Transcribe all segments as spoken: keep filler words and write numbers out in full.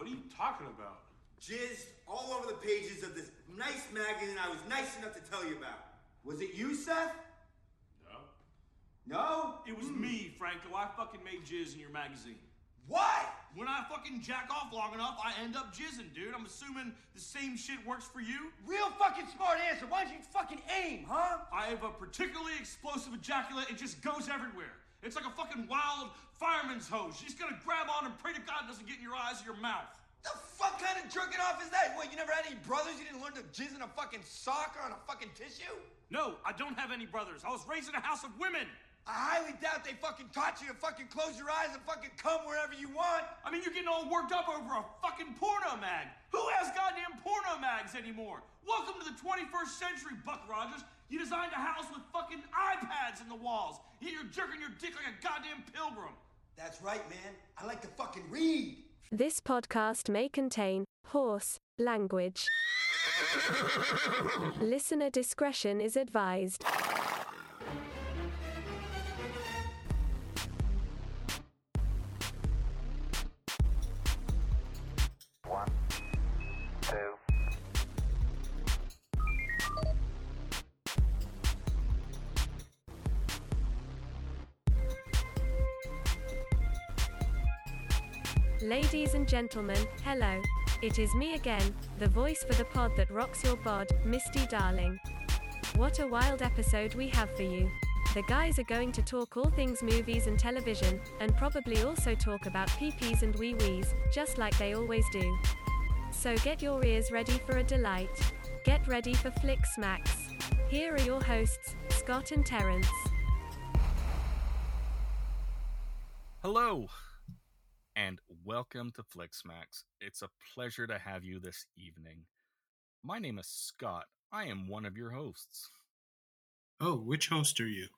What are you talking about? Jizzed all over the pages of this nice magazine I was nice enough to tell you about. Was it you, Seth? No. No? It was mm. me, Franco. I fucking made jizz in your magazine. What? When I fucking jack off long enough, I end up jizzing, dude. I'm assuming the same shit works for you. Real fucking smart answer. Why don't you fucking aim, huh? I have a particularly explosive ejaculate. It just goes everywhere. It's like a fucking wild fireman's hose. You just gotta grab on and pray to God it doesn't get in your eyes or your mouth. The fuck kind of jerking off is that? What, you never had any brothers? You didn't learn to jizz in a fucking sock or on a fucking tissue? No, I don't have any brothers. I was raised in a house of women. I highly doubt they fucking taught you to fucking close your eyes and fucking come wherever you want. I mean, you're getting all worked up over a fucking porno mag. Who has goddamn porno mags anymore? Welcome to the twenty-first century, Buck Rogers. You designed a house with fucking iPads in the walls. Yet you're jerking your dick like a goddamn pilgrim. That's right, man. I like to fucking read. This podcast may contain horse language. Listener discretion is advised. One, two. Ladies and gentlemen, hello. It is me again, the voice for the pod that rocks your bod, Misty Darling. What a wild episode we have for you. The guys are going to talk all things movies and television, and probably also talk about pee-pees and wee-wees, just like they always do. So get your ears ready for a delight. Get ready for Flick Smacks. Here are your hosts, Scott and Terrence. Hello, and welcome to Flick Smacks. It's a pleasure to have you this evening. My name is Scott. I am one of your hosts. Oh, which host are you?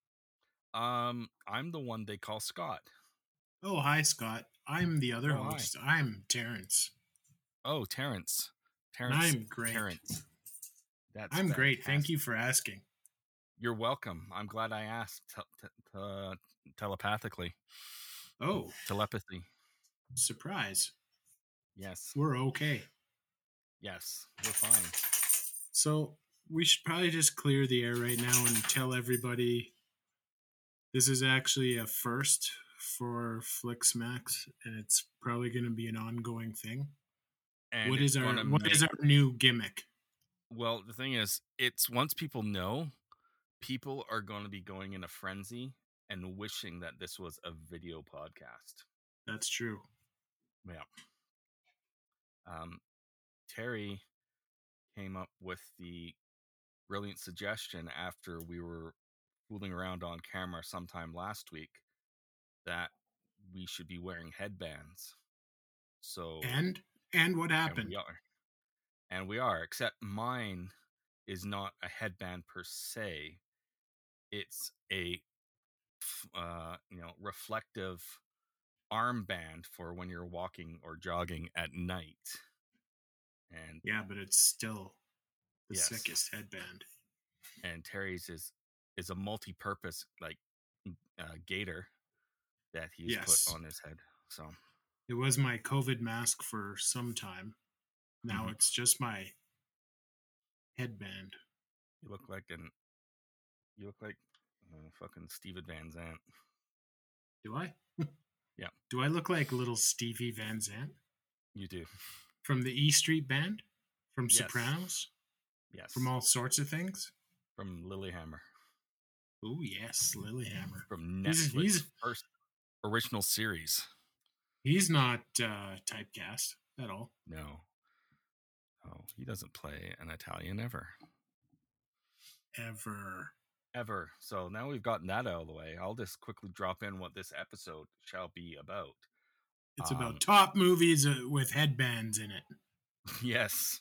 Um, I'm the one they call Scott. Oh, hi, Scott. I'm the other oh, host. Hi. I'm Terrence. Oh, Terrence. Terrence. And I'm great. Terrence. That's I'm fantastic. great. Thank you for asking. You're welcome. I'm glad I asked te- te- uh, telepathically. Oh. Telepathy. Surprise. Yes. We're okay. Yes, we're fine. So we should probably just clear the air right now and tell everybody this is actually a first for Flick Smacks, and it's probably going to be an ongoing thing. And what is our what make, is our new gimmick? Well, the thing is, it's once people know, people are going to be going in a frenzy and wishing that this was a video podcast. That's true. Yeah. Um, Terry came up with the brilliant suggestion after we were fooling around on camera sometime last week that we should be wearing headbands. So and and what happened? And we are, and we are. Except mine is not a headband per se. It's a uh, you know reflective armband for when you're walking or jogging at night. And yeah, but it's still the yes. sickest headband. And Terry's is is a multi-purpose like uh, gaiter that he's yes. put on his head. So it was my COVID mask for some time. Now mm-hmm. it's just my headband. You look like an you look like uh, fucking Steven Van Zandt. Do I? Yeah. Do I look like little Stevie Van Zandt? You do. From the E Street Band? From yes. Sopranos? Yes. From all sorts of things? From Lilyhammer. Oh, yes, Lilyhammer. From Netflix. He's, he's, first original series. He's not uh, typecast at all. No. Oh, he doesn't play an Italian ever. Ever. Ever. So now we've gotten that out of the way. I'll just quickly drop in what this episode shall be about. It's um, about top movies uh, with headbands in it. Yes.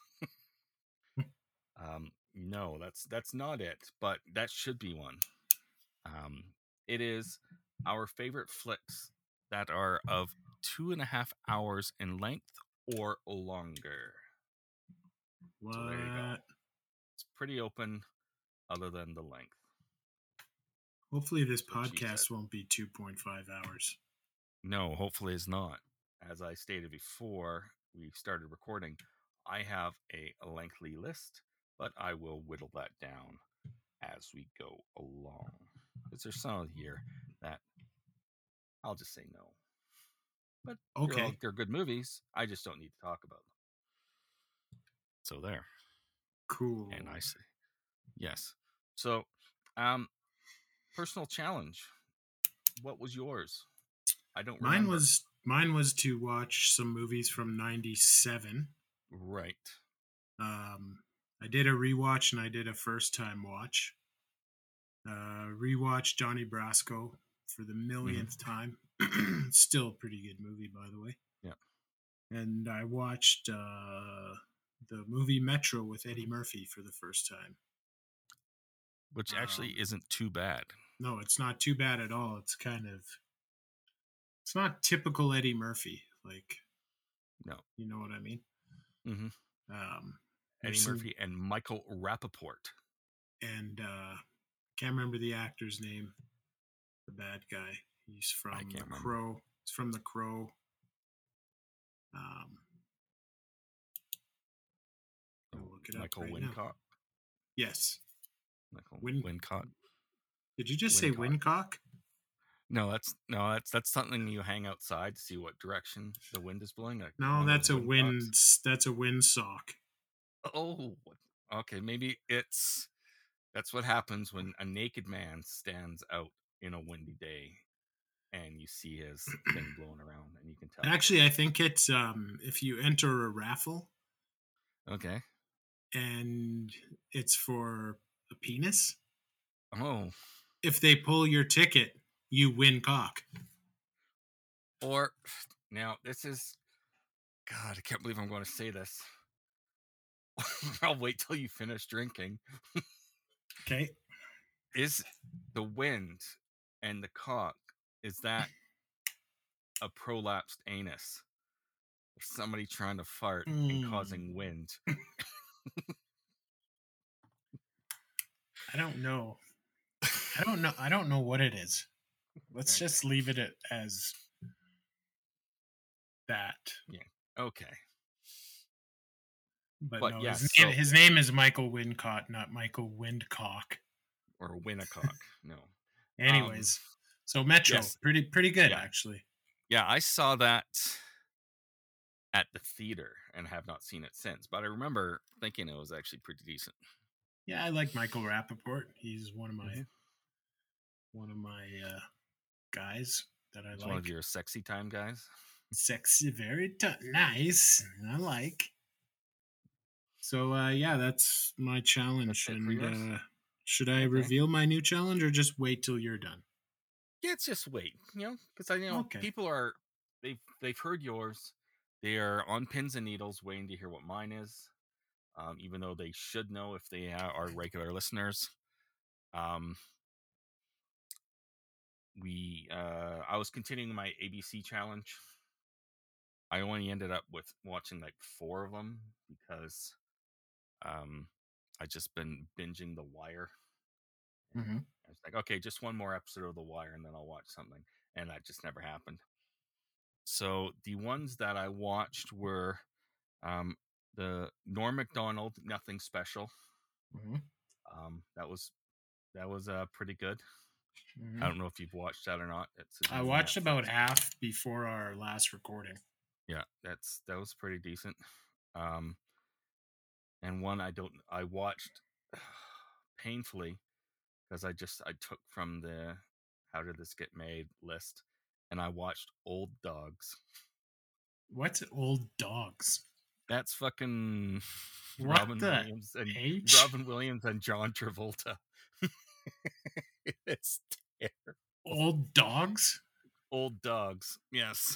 um, no, that's that's not it, but that should be one. Um, it is our favorite flicks that are of two and a half hours in length or longer. What? So there you go. It's pretty open, other than the length. Hopefully this podcast won't be two point five hours. No, hopefully it's not. As I stated before, we started recording, I have a, a lengthy list, but I will whittle that down as we go along. Because there's some here that I'll just say no. But they're, all, Okay. they're good movies. I just don't need to talk about them. So there. Cool. And I say yes. So, um, personal challenge. What was yours? I don't Mine remember. was mine was to watch some movies from ninety-seven. Right. Um, I did a rewatch and I did a first time watch. Uh, rewatched Johnny Brasco for the millionth time. Still a pretty good movie, by the way. Yeah. And I watched uh, the movie Metro with Eddie Murphy for the first time. Which actually Um, isn't too bad. No, it's not too bad at all. It's kind of, it's not typical Eddie Murphy. Like, No. you know what I mean? Mm-hmm. Um, Eddie some, Murphy and Michael Rappaport. And uh, can't remember the actor's name. The bad guy. He's from The remember. Crow. He's from The Crow. Um, I'll look it Michael up right Wincott. now. Yes. Michael Win- Wincott. Did you just Wincott. say Wincock? No, that's no, that's that's something you hang outside to see what direction the wind is blowing. Like No, one of that's a those wind. windcocks. That's a windsock. Oh, okay. Maybe it's that's what happens when a naked man stands out in a windy day, and you see his thing blowing around, and you can tell. Actually, I think it's um, if you enter a raffle. Okay. And it's for a penis. Oh. If they pull your ticket, you win cock. Or now this is, God, I can't believe I'm going to say this. I'll wait till you finish drinking. Okay. Is the wind and the cock, is that a prolapsed anus? Or somebody trying to fart Mm. and causing wind? I don't know. I don't know. I don't know what it is. Let's Okay. just leave it at, as that. Yeah. Okay. But, But no, yes, his, so- name, his name is Michael Wincott, not Michael Windcock. Or Winnicott. No. Anyways, Um, so Metro, yes. pretty pretty good Yeah. actually. Yeah, I saw that at the theater and have not seen it since. But I remember thinking it was actually pretty decent. Yeah, I like Michael Rappaport. He's one of my Mhm. one of my uh, guys that I It's like. one of your sexy time guys. Sexy, very t- nice. I like. So uh, yeah, that's my challenge. That's it for and yours? uh, should I Okay. reveal my new challenge or just wait till you're done? Yeah, it's just wait, you know, because I know Okay. people are they've they've heard yours. They are on pins and needles, waiting to hear what mine is. Um, even though they should know if they are regular listeners. Um, we uh, I was continuing my A B C challenge. I only ended up with watching like four of them because um, I just been binging The Wire. Mm-hmm. I was like, okay, just one more episode of The Wire, and then I'll watch something, and that just never happened. So the ones that I watched were um, the Norm Macdonald Nothing Special. Mm-hmm. Um, that was that was uh, pretty good. Mm-hmm. I don't know if you've watched that or not. It's a I new watched Netflix. about half before our last recording. Yeah, that's that was pretty decent. Um, and one I don't I watched painfully because I just I took from the How Did This Get Made list, and I watched Old Dogs. What's Old Dogs? That's fucking What Robin the Williams and H? Robin Williams and John Travolta. It's terrible. Old Dogs? Old Dogs, yes.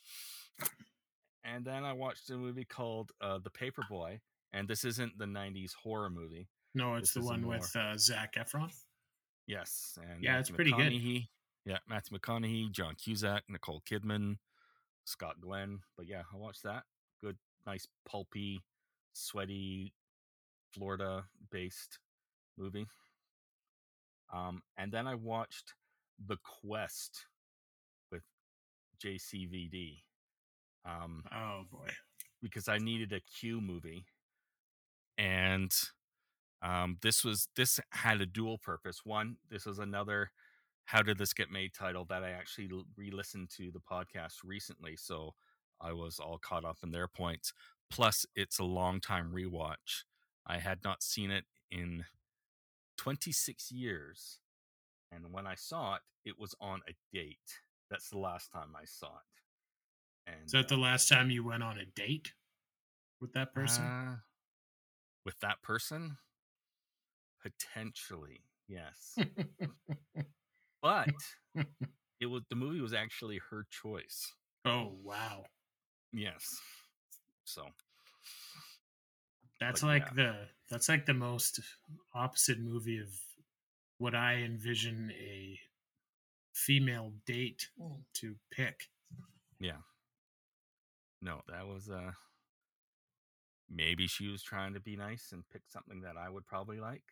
And then I watched a movie called uh, The Paperboy, and this isn't the nineties horror movie. No, it's This the is a one more- with uh, Zac Efron. Yes, and Yeah, Matthew it's pretty good. McConaughey. Yeah, Matthew McConaughey, John Cusack, Nicole Kidman, Scott Glenn. But yeah, I watched that. Good, nice, pulpy, sweaty, Florida-based movie. Um, and then I watched The Quest with J C V D. Um, Oh boy. because I needed a Q movie, and um, this was this had a dual purpose. One, this was another "How Did This Get Made" title that I actually l- re-listened to the podcast recently, so I was all caught up in their points. Plus, it's a long time rewatch. I had not seen it in twenty-six years, and when I saw it, it was on a date. That's the last time I saw it. And Is that the last time you went on a date with that person? uh, with that person, potentially, yes. But it was the movie was actually her choice. Oh, wow. Yes. So That's But like yeah. the that's like the most opposite movie of what I envision a female date to pick. yeah. No, that was uh maybe she was trying to be nice and pick something that I would probably like.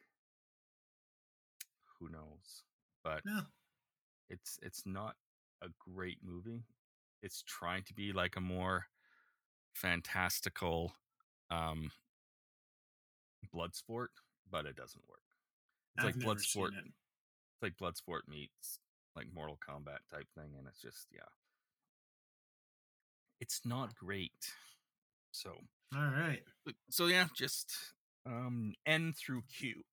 Who knows? But Yeah. it's it's not a great movie. It's trying to be like a more fantastical um blood sport, but it doesn't work. It's I've like never blood seen sport it. it's like blood sport meets like Mortal Kombat type thing, and it's just yeah. It's not great. So All right. but- so yeah, just um N through Q.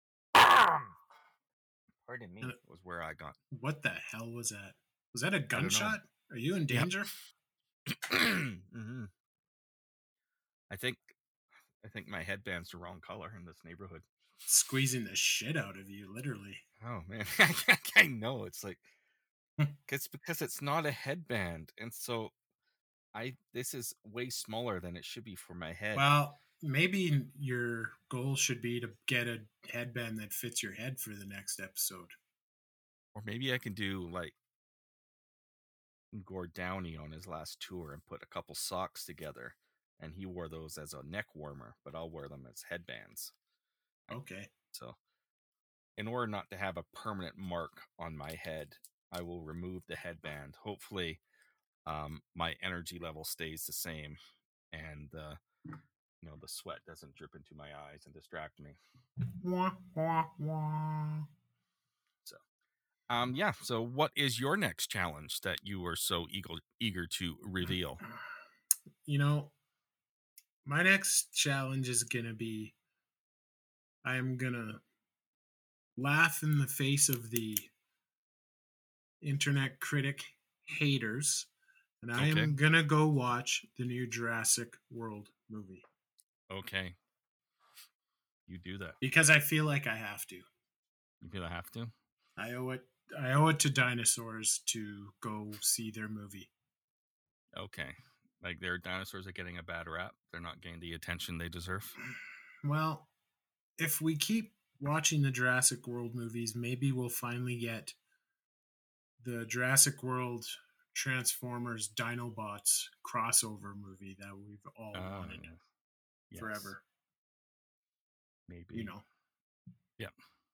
Pardon me, Uh, was where I got. What the hell was that? Was that a don't know. gunshot? Are you in Yep. danger? hmm I think I think my headband's the wrong color in this neighborhood. Squeezing the shit out of you, literally. Oh man, I know it's like it's because it's not a headband, and so I this is way smaller than it should be for my head. Well, maybe your goal should be to get a headband that fits your head for the next episode. Or maybe I can do like Gord Downey on his last tour and put a couple socks together, and he wore those as a neck warmer, but I'll wear them as headbands. Okay. So, in order not to have a permanent mark on my head, I will remove the headband. Hopefully, um, my energy level stays the same, and uh, you know the sweat doesn't drip into my eyes and distract me. Wah, wah, wah. So, um, yeah. So, what is your next challenge that you were so eager eager to reveal? You know, my next challenge is going to be I am going to laugh in the face of the internet critic haters, and I Okay. am going to go watch the new Jurassic World movie Okay, you do that. because I feel like I have to. You feel I have to? I owe it I owe it to dinosaurs to go see their movie. Okay. Like their dinosaurs are getting a bad rap. They're not getting the attention they deserve. Well, if we keep watching the Jurassic World movies, maybe we'll finally get the Jurassic World Transformers Dinobots crossover movie that we've all Ah, wanted yes. forever. Maybe. You know. Yep.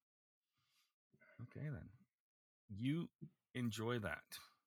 Okay then. You enjoy that.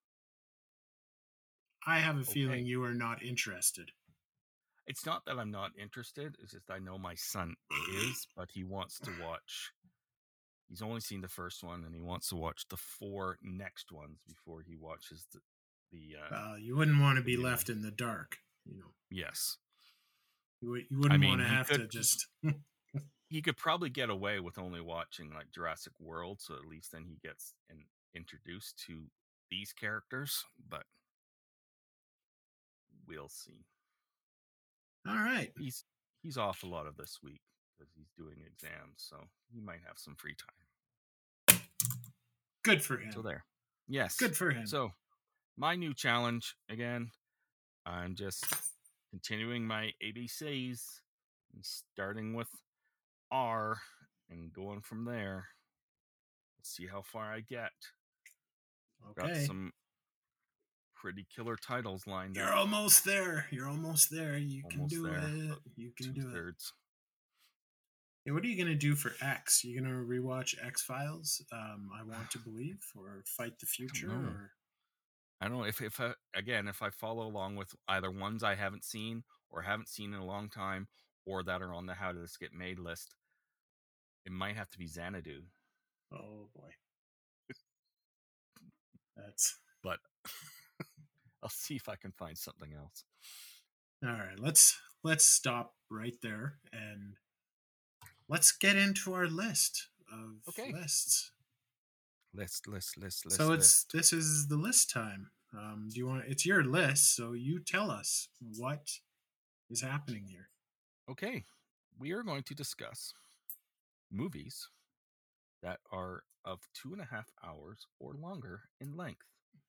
I have a Okay. feeling you are not interested. It's not that I'm not interested. It's just I know my son is, but he wants to watch. He's only seen the first one, and he wants to watch the four next ones before he watches the. the uh, Uh, you wouldn't want to be Yeah. left in the dark. You know, yes. you, would, you wouldn't I mean, want to he have to could- just. He could probably get away with only watching like Jurassic World, so at least then he gets in, introduced to these characters. But we'll see. All right. He's he's off a lot of this week because he's doing exams, so he might have some free time. Good for him. So there, yes, Good for him. So my new challenge again, I'm just continuing my A B Cs, and starting with R and going from there. Let's see how far I get. Got Okay. some pretty killer titles lined You're up. almost there. You're almost there. You can Almost do there, it. about You can Two do it. thirds. Hey, what are you gonna do for X? You gonna rewatch X Files? Um, I Want to Believe or Fight the Future? know. Or I don't know if if I, again if I follow along with either ones I haven't seen or haven't seen in a long time or that are on the how to this get made list. It might have to be Xanadu. Oh boy. That's but I'll see if I can find something else. all right. Let's let's stop right there and let's get into our list of Okay. lists. List, list, list, list. So it's list. this is the list time. Um, do you want? It's your list, so you tell us what is happening here. Okay, we are going to discuss movies that are of two and a half hours or longer in length.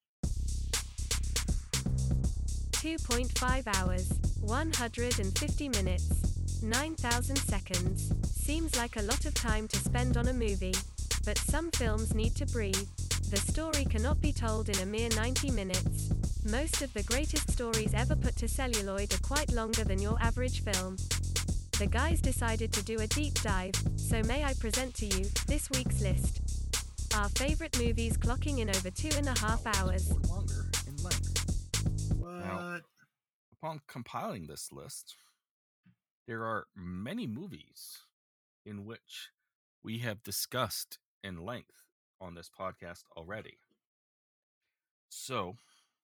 two point five hours, one hundred fifty minutes, nine thousand seconds. Seems like a lot of time to spend on a movie. But some films need to breathe. The story cannot be told in a mere ninety minutes. Most of the greatest stories ever put to celluloid are quite longer than your average film. The guys decided to do a deep dive, so may I present to you this week's list. Our favorite movies clocking in over two and a half hours. Or longer in length. What? Now, upon compiling this list, there are many movies in which we have discussed in length on this podcast already. So,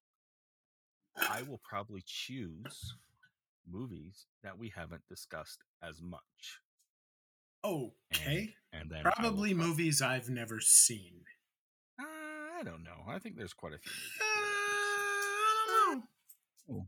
I will probably choose movies that we haven't discussed as much. Okay. And, and then I will Probably prob- movies I've never seen. Uh, I don't know. I think there's quite a few movies. Uh, I don't know.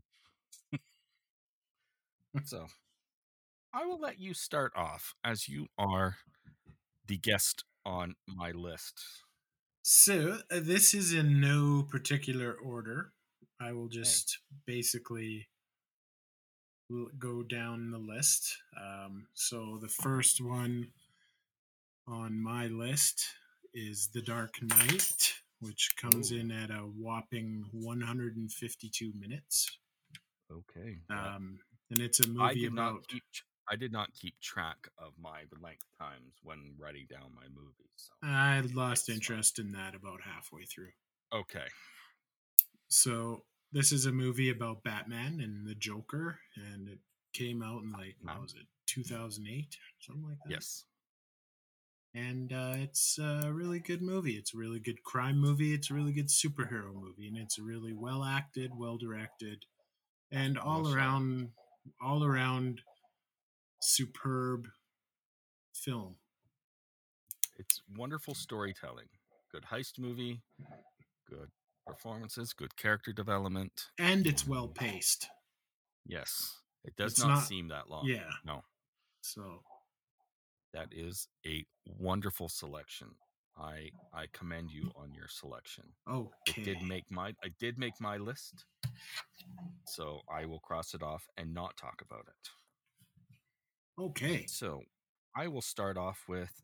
So, I will let you start off as you are the guest on my list. So uh, this is in no particular order. I will just basically l- go down the list. Um, so the first one on my list is The Dark Knight, which comes Oh. in at a whopping one hundred fifty-two minutes. Okay. yeah. Um, and it's a movie I did about. not keep. tr- I did not keep track of my length times when writing down my movies. So. I lost That's interest in that about halfway through. Okay. So this is a movie about Batman and the Joker, and it came out in like what was it, two thousand eight, something like that. Yes. And uh, it's a really good movie. It's a really good crime movie. It's a really good superhero movie, and it's really well acted, well directed, and all Well shot. around, all around, superb film. It's wonderful storytelling. Good heist movie. Good performances. Good character development. And it's well paced. Yes. It does It's not, not- seem that long. Yeah. No. So That is a wonderful selection. I I commend you on your selection. okay. It did make my I did make my list. So I will cross it off and not talk about it. Okay. So I will start off with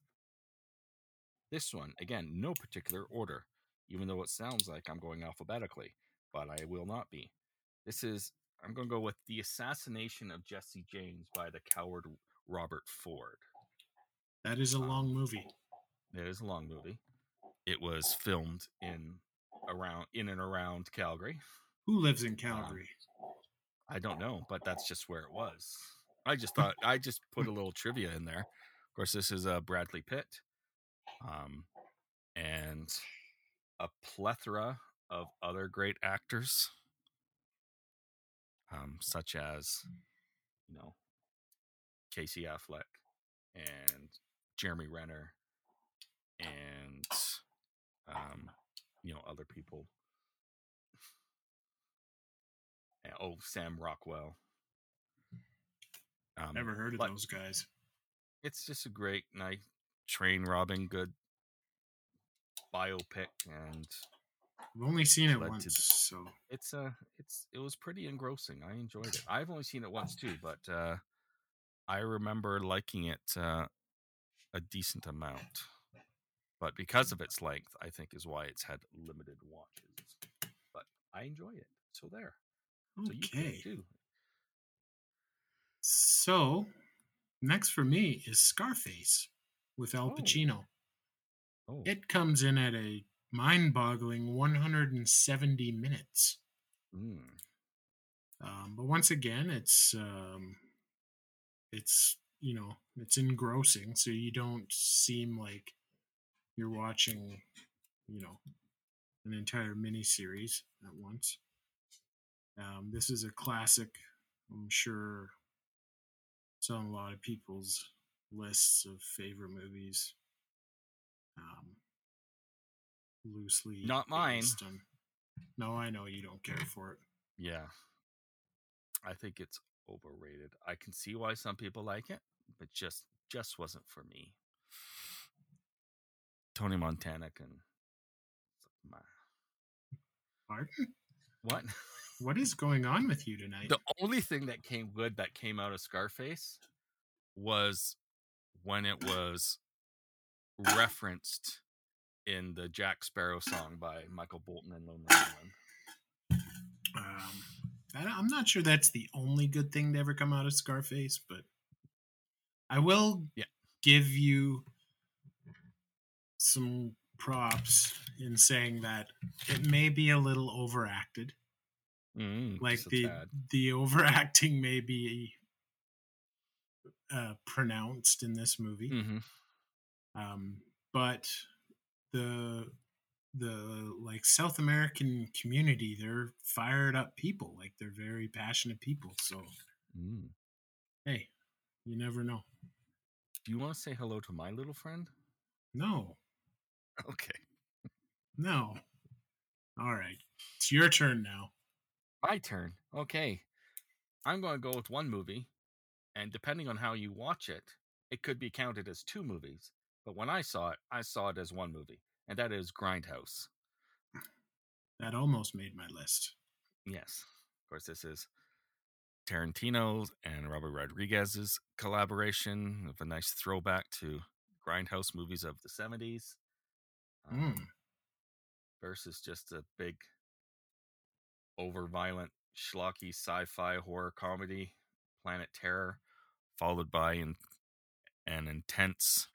this one. Again, no particular order, even though it sounds like I'm going alphabetically, but I will not be. This is I'm going to go with The Assassination of Jesse James by the coward Robert Ford. That is a Um, long movie. It is a long movie. It was filmed in around in and around Calgary. Who lives in Calgary? I don't know, but that's just where it was. I just thought I just put a little trivia in there. Of course, this is uh, Bradley Pitt, um, and a plethora of other great actors, um, such as you know Casey Affleck and Jeremy Renner, and um, you know other people. And, oh, Sam Rockwell. Um, Never heard of but those guys. It's just a great night, train robbing, good biopic, and I've only seen it led to once, the- so it's uh it's it was pretty engrossing. I enjoyed it. I've only seen it once too, but uh, I remember liking it uh, a decent amount. But because of its length, I think is why it's had limited watches. But I enjoy it. So there. So you can okay. too. So next for me is Scarface with Al Oh. Pacino. Oh, It comes in at a mind-boggling one hundred seventy minutes. Mm. Um, but once again, it's um, it's you know it's engrossing, so you don't seem like you're watching, you know, an entire miniseries at once. Um, this is a classic. I'm sure it's on a lot of people's lists of favorite movies. Um, loosely, Not mine. based on- no, I know you don't care for it. Yeah. I think it's overrated. I can see why some people like it, but just just wasn't for me. Tony Montana can. Pardon? What? What is going on with you tonight? The only thing that came good that came out of Scarface was when it was referenced in the Jack Sparrow song by Michael Bolton and Lone Island. Um, I- I'm not sure that's the only good thing to ever come out of Scarface, but I will Yeah. give you some props in saying that it may be a little overacted. Mm, Like just a the tad. the overacting may be uh, pronounced in this movie, Mhm. um, but the the like South American community, they're fired up people. Like they're very passionate people. So Mm. hey, you never know. Do you want to say hello to my little friend? No, Okay. no. All right, it's your turn now. My turn. Okay. I'm going to go with one movie, and depending on how you watch it, it could be counted as two movies. But when I saw it, I saw it as one movie, and that is Grindhouse. That almost made my list. Yes. Of course, this is Tarantino's and Robert Rodriguez's collaboration of a nice throwback to Grindhouse movies of the seventies. Um, Mm. versus just a big, over-violent, schlocky sci-fi horror comedy, Planet Terror, followed by an, an intense,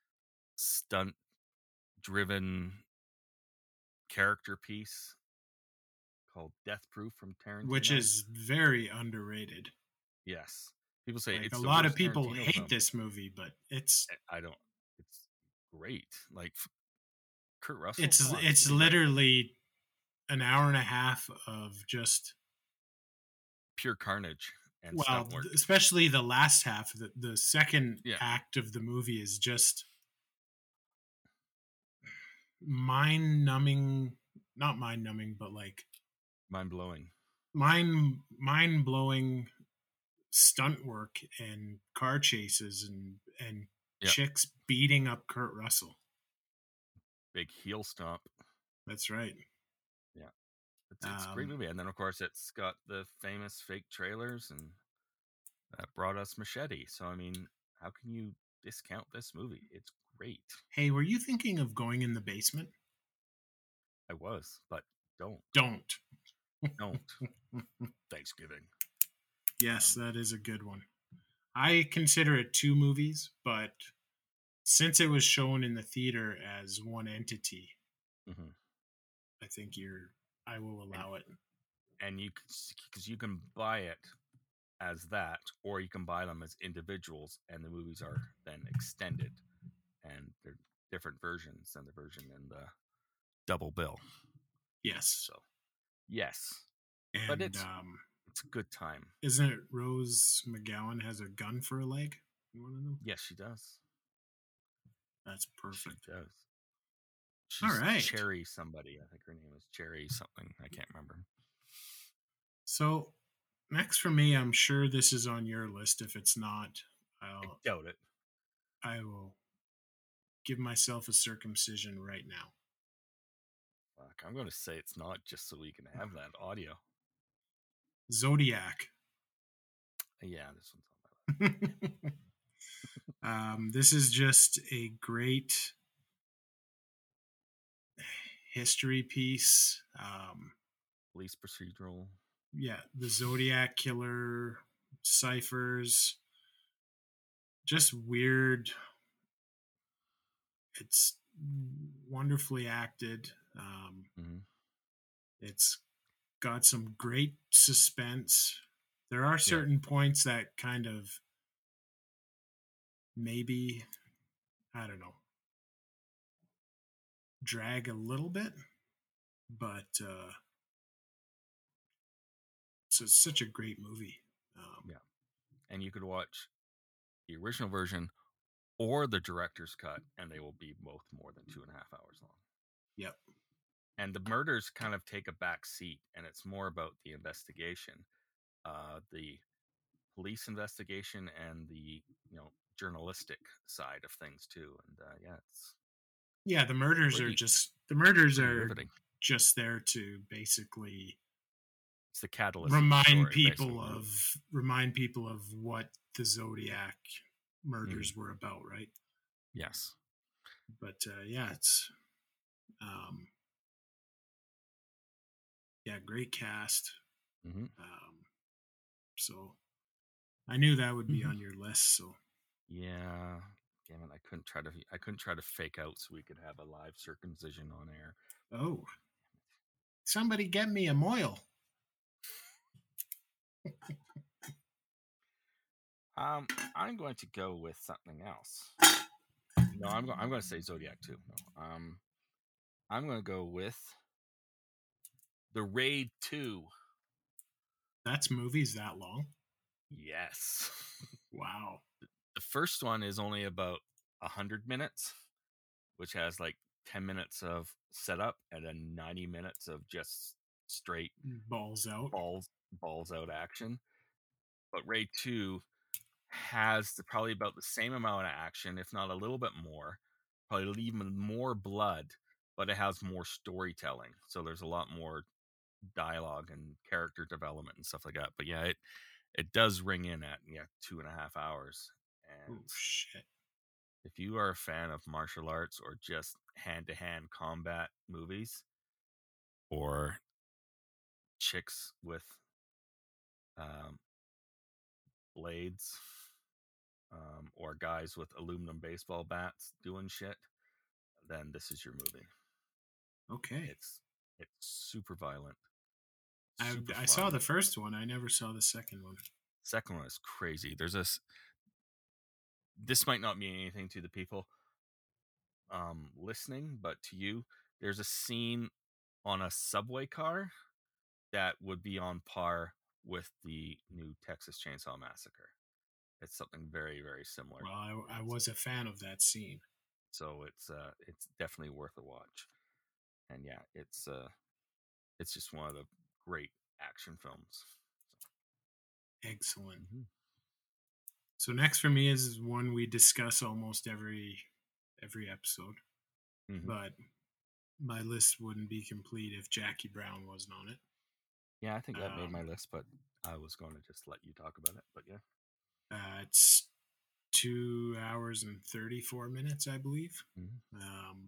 stunt-driven character piece called Death Proof from Tarantino. Which is very underrated. Yes. People say Like it's a the lot of worst people Tarantino hate film. this movie, but it's I don't. It's great. Like Kurt Russell. it's come on, it's give me that. literally an hour and a half of just Pure carnage and well, stunt work. th- especially the last half. The the second Yeah. act of the movie is just mind numbing. Not mind numbing, but like Mind blowing. mind mind blowing stunt work and car chases and and Yeah. chicks beating up Kurt Russell. Big heel stomp. That's right. It's, it's a great Um, movie. And then, of course, it's got the famous fake trailers and that brought us Machete. So, I mean, how can you discount this movie? It's great. Hey, were you thinking of going in the basement? I was, but don't. Don't. Don't. Thanksgiving. Yes, Um, that is a good one. I consider it two movies, but since it was shown in the theater as one entity, hmm I think you're. I will allow it. And you, because you can buy it as that, or you can buy them as individuals, and the movies are then extended, and they're different versions than the version in the double bill. Yes, So, yes, and but it's- um, it's a good time. isn't it Rose McGowan has a gun for a leg in one of them? Yes, she does. That's She perfect. does. All She's right. Cherry somebody. I think her name is Cherry something. I can't remember. So next for me, I'm sure this is on your list. If it's not, I I'll doubt it. I will give myself a circumcision right now. Fuck, I'm going to say it's not just so we can have that audio. Zodiac. Yeah, this one's on my list. um, this is just a great history piece. Um, Police procedural. yeah, the Zodiac killer, ciphers, just weird. It's wonderfully acted. Um, Mhm. It's got some great suspense. There are certain points that kind of maybe, I don't know, drag a little bit, but uh, it's, it's such a great movie. Um, Yeah. And you could watch the original version or the director's cut, and they will be both more than two and a half hours long. Yep. And the murders kind of take a back seat, and it's more about the investigation, uh, the police investigation, and the you know journalistic side of things too. And uh, yeah, it's Yeah, the murders are pretty, just the murders pretty are riveting. just there to basically It's the catalyst remind of the story, people basically. of remind people of what the Zodiac murders Mm-hmm. were about, right? Yes. But uh, yeah, it's um, yeah, great cast. Mm-hmm. Um, so I knew that would be Mm-hmm. on your list. So Yeah. Damn it! I couldn't try to. I couldn't try to fake out so we could have a live circumcision on air. oh, somebody get me a moil. Um, I'm going to go with something else. No, I'm going. I'm going to say Zodiac too. No, um, I'm going to go with The Raid Two. That's movies that long? Yes. Wow. The first one is only about a hundred minutes, which has like ten minutes of setup and then ninety minutes of just straight Balls out. balls balls out action. But Raid Two has the, probably about the same amount of action, if not a little bit more, probably even more blood, but it has more storytelling. So there's a lot more dialogue and character development and stuff like that. But yeah, it it does ring in at yeah two and a half hours. And Oh shit. if you are a fan of martial arts or just hand to hand combat movies, or chicks with um, blades, um, or guys with aluminum baseball bats doing shit, then this is your movie. Okay. It's it's super violent. I Super I fun. saw the first one. I never saw the second one. Second one is crazy. There's this. This might not mean anything to the people um, listening, but to you, there's a scene on a subway car that would be on par with the new Texas Chainsaw Massacre. It's something very, very similar. Well, I, I was a fan of that scene. So it's uh, it's definitely worth a watch. And yeah, it's uh, it's just one of the great action films. Excellent. Mm-hmm. So next for me is one we discuss almost every every episode, Mm-hmm. but my list wouldn't be complete if Jackie Brown wasn't on it. Yeah, I think that um, made my list, but I was going to just let you talk about it. But yeah, uh, it's two hours and thirty-four minutes, I believe. mm-hmm. Um,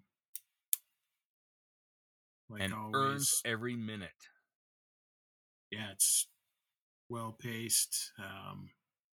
like and always, earns every minute. Yeah, it's well paced. Um,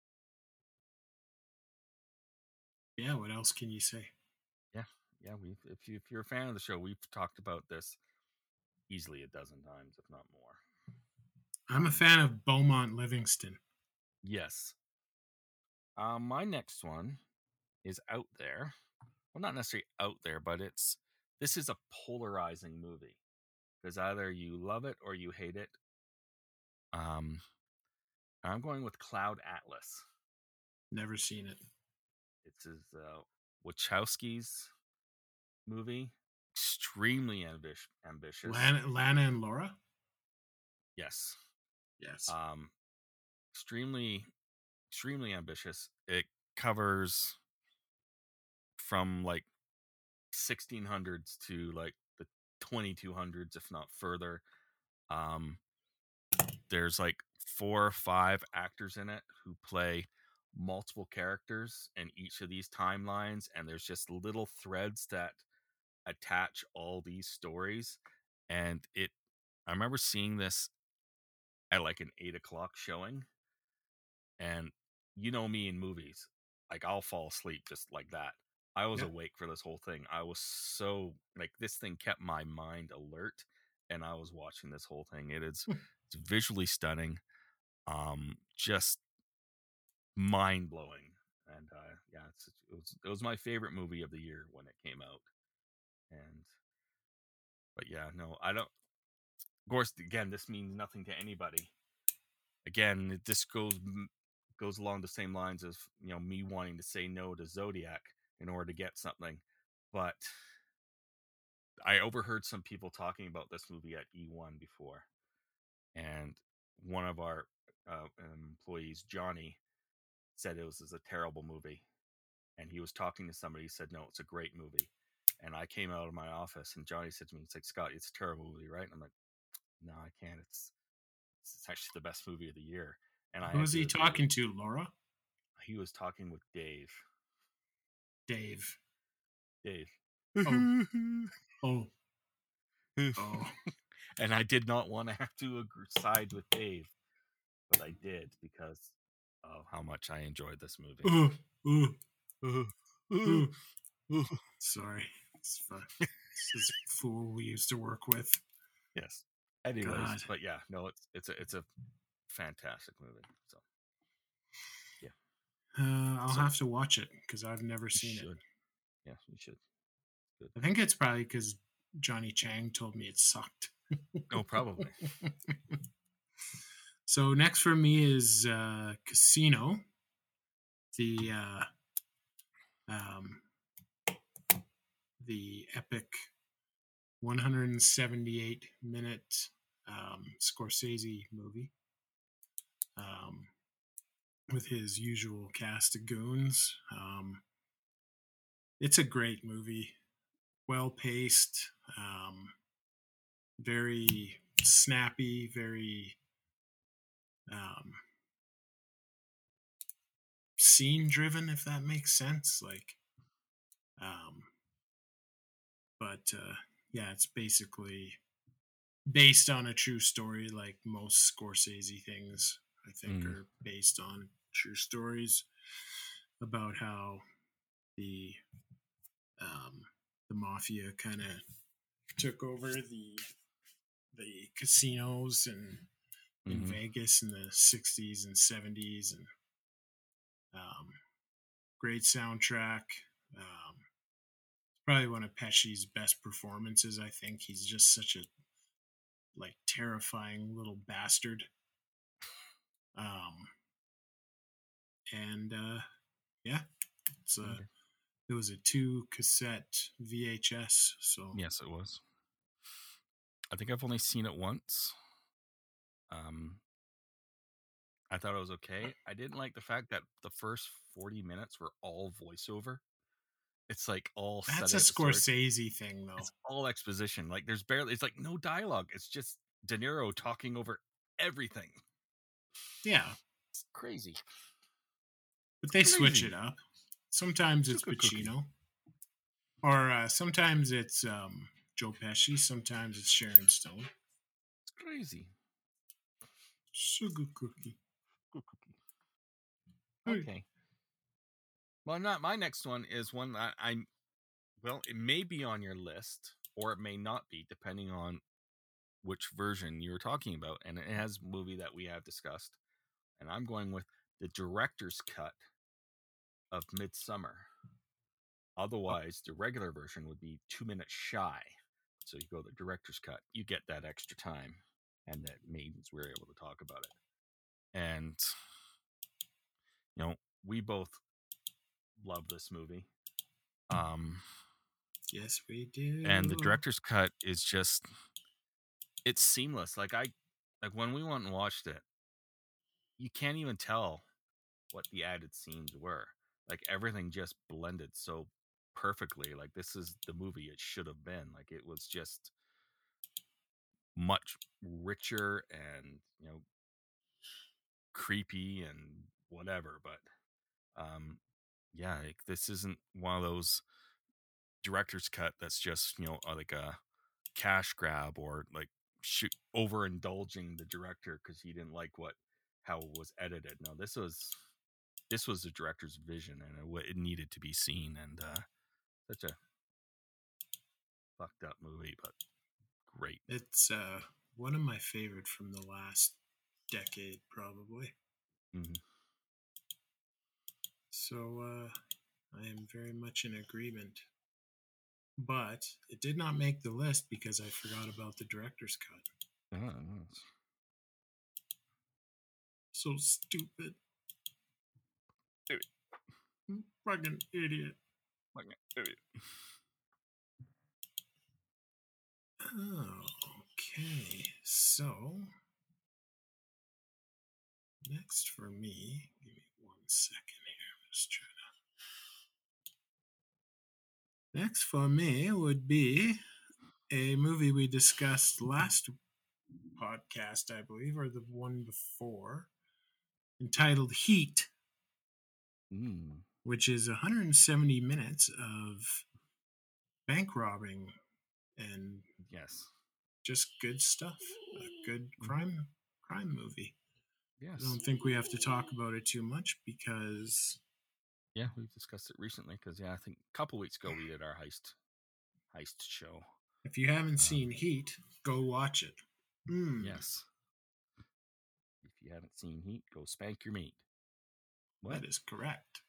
yeah, what else can you say? Yeah, yeah. We if you if you're a fan of the show, we've talked about this easily a dozen times, if not more. I'm a fan of Beaumont Livingston. Yes. Um, my next one is out there. Well, not necessarily out there, but it's this is a polarizing movie because either you love it or you hate it. Um, I'm going with Cloud Atlas. Never seen it. It's his uh, Wachowski's movie. Extremely ambi- ambitious. Lana, Lana and Laura? Yes. Yes. Um, extremely, extremely ambitious. It covers from like sixteen hundreds to like the twenty-two hundreds, if not further. Um, there's like four or five actors in it who play multiple characters in each of these timelines, and there's just little threads that attach all these stories. And it, I remember seeing this at like an eight o'clock showing, and you know me in movies, like I'll fall asleep just like that. I was Yeah. awake for this whole thing. I was so like this thing kept my mind alert, and I was watching this whole thing. It is it's visually stunning, um, just mind blowing, and uh, yeah, it's, it was it was my favorite movie of the year when it came out. And but yeah, no, I don't. Of course, again, this means nothing to anybody. Again, this goes goes along the same lines as you know me wanting to say no to Zodiac in order to get something, but I overheard some people talking about this movie at E one before, and one of our uh, employees, Johnny, said it was, it was a terrible movie, and he was talking to somebody. He said, "No, it's a great movie." And I came out of my office, and Johnny said to me, "It's like Scott, it's a terrible movie, right?" And I'm like, "No, I can't. It's it's actually the best movie of the year." And I Who had was to he agree. talking to? Laura? He was talking with Dave. Dave. Dave. Oh. Oh. Oh. And I did not want to have to agree, side with Dave, but I did because of how much I enjoyed this movie. Uh, uh, uh. Sorry. It's fun. This is a fool we used to work with. Yes. Anyways, God. but yeah, no, it's it's a it's a fantastic movie. So yeah, Uh, I'll So- have to watch it because I've never you seen it. should. Yeah, you should. I think it's probably because Johnny Chang told me it sucked. Oh, probably. So next for me is uh, Casino, the uh, um, the epic one hundred seventy-eight minute um, Scorsese movie um, with his usual cast of goons. Um, it's a great movie, well paced, um, very snappy, very um, scene driven, if that makes sense. Like, um, but uh, yeah, it's basically based on a true story, like most Scorsese things. I think Mm. are based on true stories about how the um, the mafia kind of took over the the casinos and in Mhm. Vegas in the sixties and seventies, and um, great soundtrack. Um, probably one of Pesci's best performances. I think he's just such a like terrifying little bastard. Um, and uh, yeah, it's a Okay. it was a two cassette V H S. So Yes, it was. I think I've only seen it once. Um, I thought it was okay. I didn't like the fact that the first forty minutes were all voiceover. It's like all that's set a up story. Scorsese thing, though. It's all exposition. Like there's barely. It's like no dialogue. It's just De Niro talking over everything. Yeah, It's crazy. but they switch Crazy. it up. Sometimes it's Sugar cookie. Pacino, or uh, sometimes it's um, Joe Pesci. Sometimes it's Sharon Stone. It's crazy. Sugar cookie. Good cookie. Hey. Okay. Well, not my next one is one that I'm. Well, it may be on your list, or it may not be, depending on which version you're talking about. And it has a movie that we have discussed, and I'm going with the director's cut of Midsummer. Otherwise, the regular version would be two minutes shy. So you go the director's cut. You get that extra time, and that means we're able to talk about it. And you know, we both love this movie. Um, Yes, we do. and the director's cut is just it's seamless. Like I like when we went and watched it, you can't even tell what the added scenes were. Like everything just blended so perfectly. Like this is the movie it should have been. Like it was just much richer and, you know, creepy and whatever, but um yeah, like this isn't one of those director's cut that's just, you know, uh, like a cash grab or like shoot overindulging the director because he didn't like what how it was edited. No, this was this was the director's vision, and it, it needed to be seen. And uh Such a fucked up movie, but great. It's uh, one of my favorite from the last decade, probably. Mm-hmm. So uh, I am very much in agreement. But it did not make the list because I forgot about the director's cut. Oh, nice. So stupid. Idiot. Fucking idiot. Fucking idiot. Okay, so next for me, give me one second here. I'm just trying to. Next for me would be a movie we discussed last podcast, I believe, or the one before, entitled Heat, Mm. which is one hundred seventy minutes of bank robbing and Yes. just good stuff. A good crime crime movie. Yes. I don't think we have to talk about it too much because Yeah, we've discussed it recently because yeah, I think a couple weeks ago we did our heist heist show. if you haven't Um, seen Heat, go watch it. Mm. Yes. If you haven't seen Heat, go spank your meat. What? That is correct.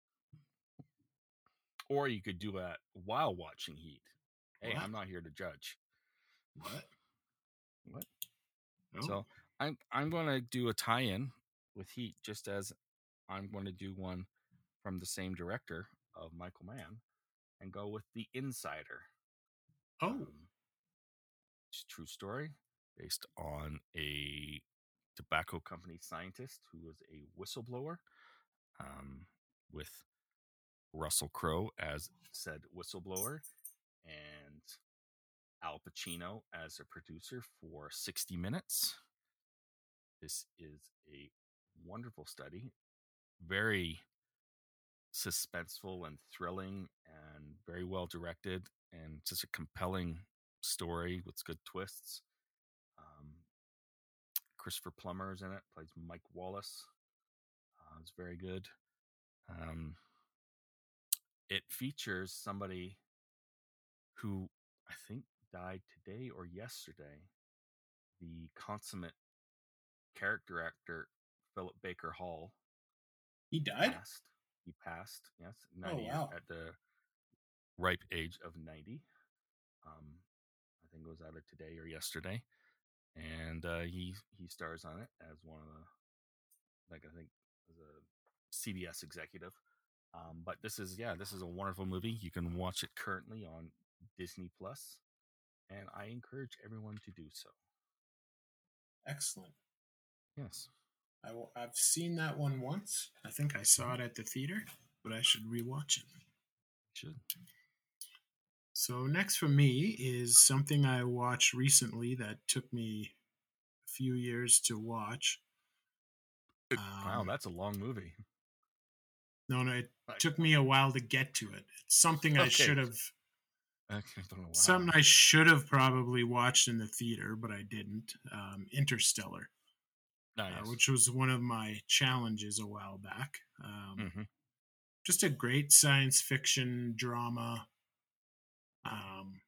Or you could do that while watching Heat. Hey, What? I'm not here to judge. What? What? No. So I'm I'm going to do a tie-in with Heat, just as I'm going to do one from the same director of Michael Mann, and go with The Insider. oh, Um, it's a true story based on a tobacco company scientist who was a whistleblower, um, with Russell Crowe as said whistleblower and Al Pacino as a producer for sixty minutes. This is a wonderful study, very suspenseful and thrilling and very well directed, and such a compelling story with good twists. Um, Christopher Plummer is in it, plays Mike Wallace. Uh, it's very good. Um, it features somebody who I think died today or yesterday. The consummate character actor Philip Baker Hall he died? passed. He passed, yes, Oh, ninety wow. at the ripe age of ninety. Um, I think it was either today or yesterday, and uh, he he stars on it as one of the, like I think, as a C B S executive. Um, but this is yeah, this is a wonderful movie. You can watch it currently on Disney Plus, and I encourage everyone to do so. Excellent. Yes. I w- I've seen that one once. I think I saw it at the theater, but I should rewatch it. Should. So next for me is something I watched recently that took me a few years to watch. Wow, Um, that's a long movie. No, no, it Right. took me a while to get to it. It's something I Okay. should have Okay, wow. something I should have probably watched in the theater, but I didn't. Um, Interstellar, Nice. uh, which was one of my challenges a while back. Um, Mm-hmm. Just a great science fiction drama. Um,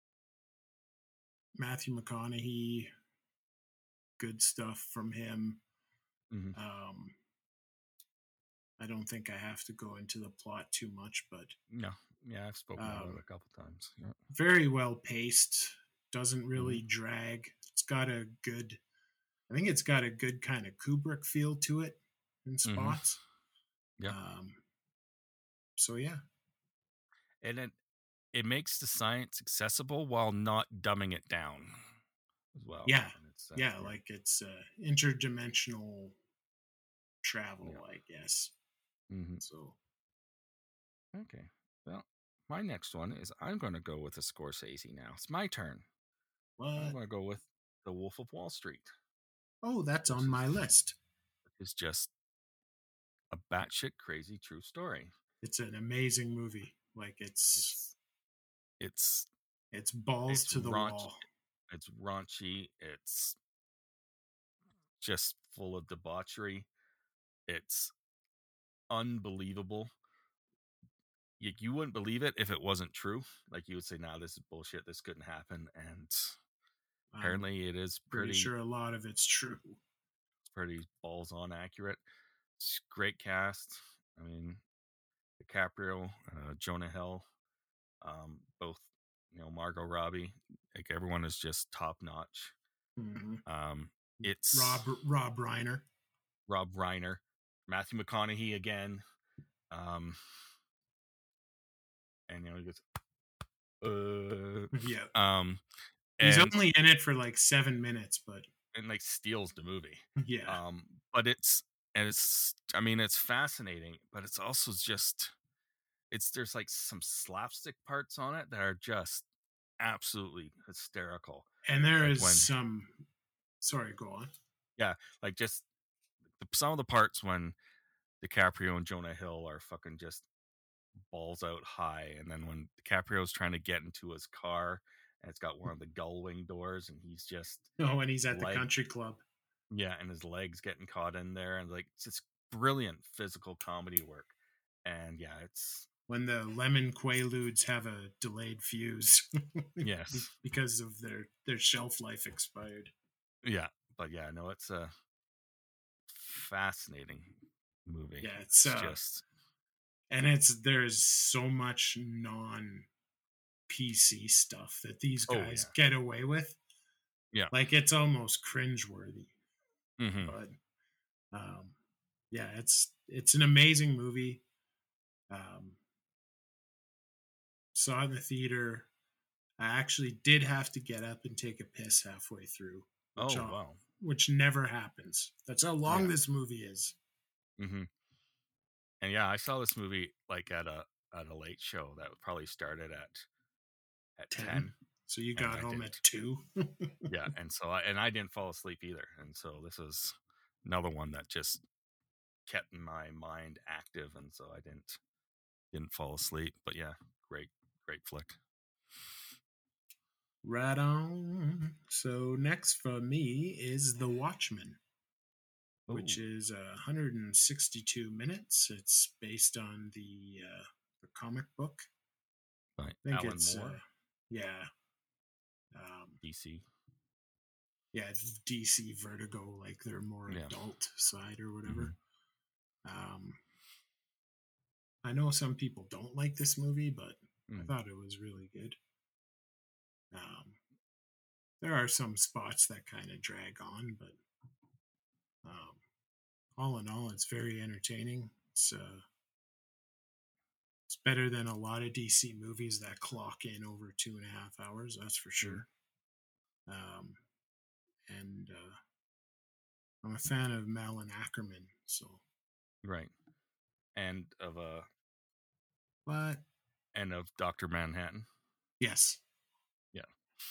Matthew McConaughey, good stuff from him. Mm-hmm. Um, I don't think I have to go into the plot too much, but No, yeah, I've spoken about Um, it a couple times. Yeah. very well paced. Doesn't really Mm-hmm. drag. It's got a good, I think it's got a good kind of Kubrick feel to it in spots. Yep. Um, so yeah, And it it makes the science accessible while not dumbing it down as well. Yeah, And it's, uh, yeah, like it's uh, interdimensional travel, Yeah. I guess. Mhm. So Okay. Well, my next one is I'm going to go with a Scorsese now. It's my turn. I'm what? going to go with The Wolf of Wall Street. Oh, that's Which on is- my list. It's just a batshit crazy true story. It's an amazing movie. Like it's It's it's it's balls it's to the raunchy. wall. It's raunchy. It's just full of debauchery. It's unbelievable. you, you wouldn't believe it if it wasn't true. Like you would say, "Nah, this is bullshit. This couldn't happen." And apparently, I'm it is pretty pretty, sure a lot of it's true. pretty balls on accurate. It's great cast. I mean, DiCaprio, uh, Jonah Hill, um, both, you know, Margot Robbie. Like everyone is just top notch. hmm Um, it's Rob Rob Reiner. Rob Reiner, Matthew McConaughey again. Um, and you know he goes, uh, Yeah, um, he's and only in it for like seven minutes, but and like steals the movie. yeah, Um, but it's and it's I mean it's fascinating, but it's also just it's there's like some slapstick parts on it that are just absolutely hysterical. and there Like is when some. Sorry, go on. yeah, like just the, some of the parts when DiCaprio and Jonah Hill are fucking just balls out high, and then when DiCaprio's trying to get into his car and it's got one of the gull wing doors and he's just Oh, and he's at the leg- country club. yeah, and his legs getting caught in there, and like it's just brilliant physical comedy work. And yeah, it's When the lemon quaaludes have a delayed fuse. yes, because of their their shelf life expired. yeah, but yeah, no, it's a fascinating movie. Yeah, it's, uh, just And it's there's so much non P C stuff that these Oh, guys yeah. get away with. Yeah. Like it's almost cringeworthy. mhm. But um yeah, it's it's an amazing movie. Um saw it in the theater. I actually did have to get up and take a piss halfway through. Oh Which, uh, wow. which never happens. That's how long Yeah. this movie is. hmm And yeah, I saw this movie like at a at a late show that probably started at at ten. ten. So you And got I home at didn't. two. Yeah, and so I and I didn't fall asleep either. And so this is another one that just kept my mind active, and so I didn't didn't fall asleep. But yeah, great great flick. Right on. So next for me is The Watchmen, which Ooh. is uh, one hundred sixty-two minutes. It's based on the uh, the comic book. By I think Alan it's Moore, uh, yeah, um, D C. yeah, D C Vertigo, like their more Yeah. adult side or whatever. Mhm. Um, I know some people don't like this movie, but I Mm. thought it was really good. Um, there are some spots that kind of drag on, but um, all in all, it's very entertaining. It's uh, it's better than a lot of D C movies that clock in over two and a half hours. That's for sure. Um, and uh, I'm a fan of Malin Ackerman, so Right. And of uh but and of Doctor Manhattan. yes. Yeah.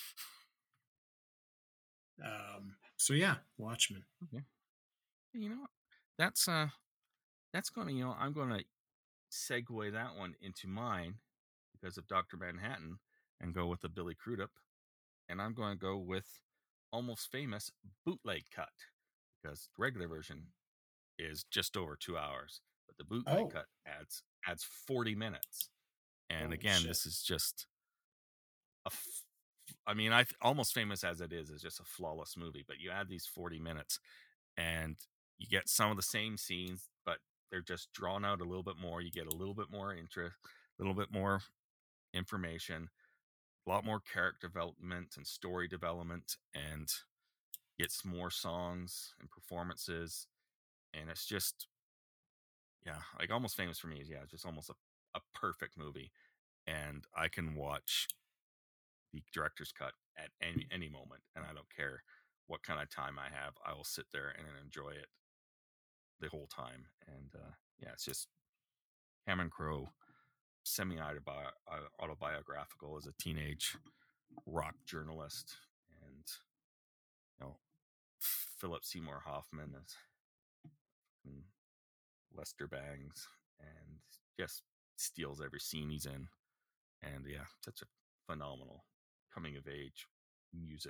Um, so yeah, Watchmen. You know, that's uh that's gonna, you know, I'm gonna segue that one into mine because of Doctor Manhattan and go with the Billy Crudup. And I'm gonna go with Almost Famous bootleg cut because the regular version is just over two hours, but the bootleg Oh. cut adds adds forty minutes. And Holy again, shit. this is just a f- I mean, I Almost Famous as it is is just a flawless movie, but you add these forty minutes and you get some of the same scenes, but they're just drawn out a little bit more. You get a little bit more interest, a little bit more information, a lot more character development and story development, and gets more songs and performances. And it's just, yeah, like Almost Famous for me is, yeah, it's just almost a, a perfect movie. And I can watch the director's cut at any, any moment, and I don't care what kind of time I have. I will sit there and enjoy it the whole time. And uh, yeah, it's just Cameron Crowe, semi autobiographical as a teenage rock journalist, and you know Philip Seymour Hoffman as and Lester Bangs, and just steals every scene he's in. And yeah, such a phenomenal coming of age music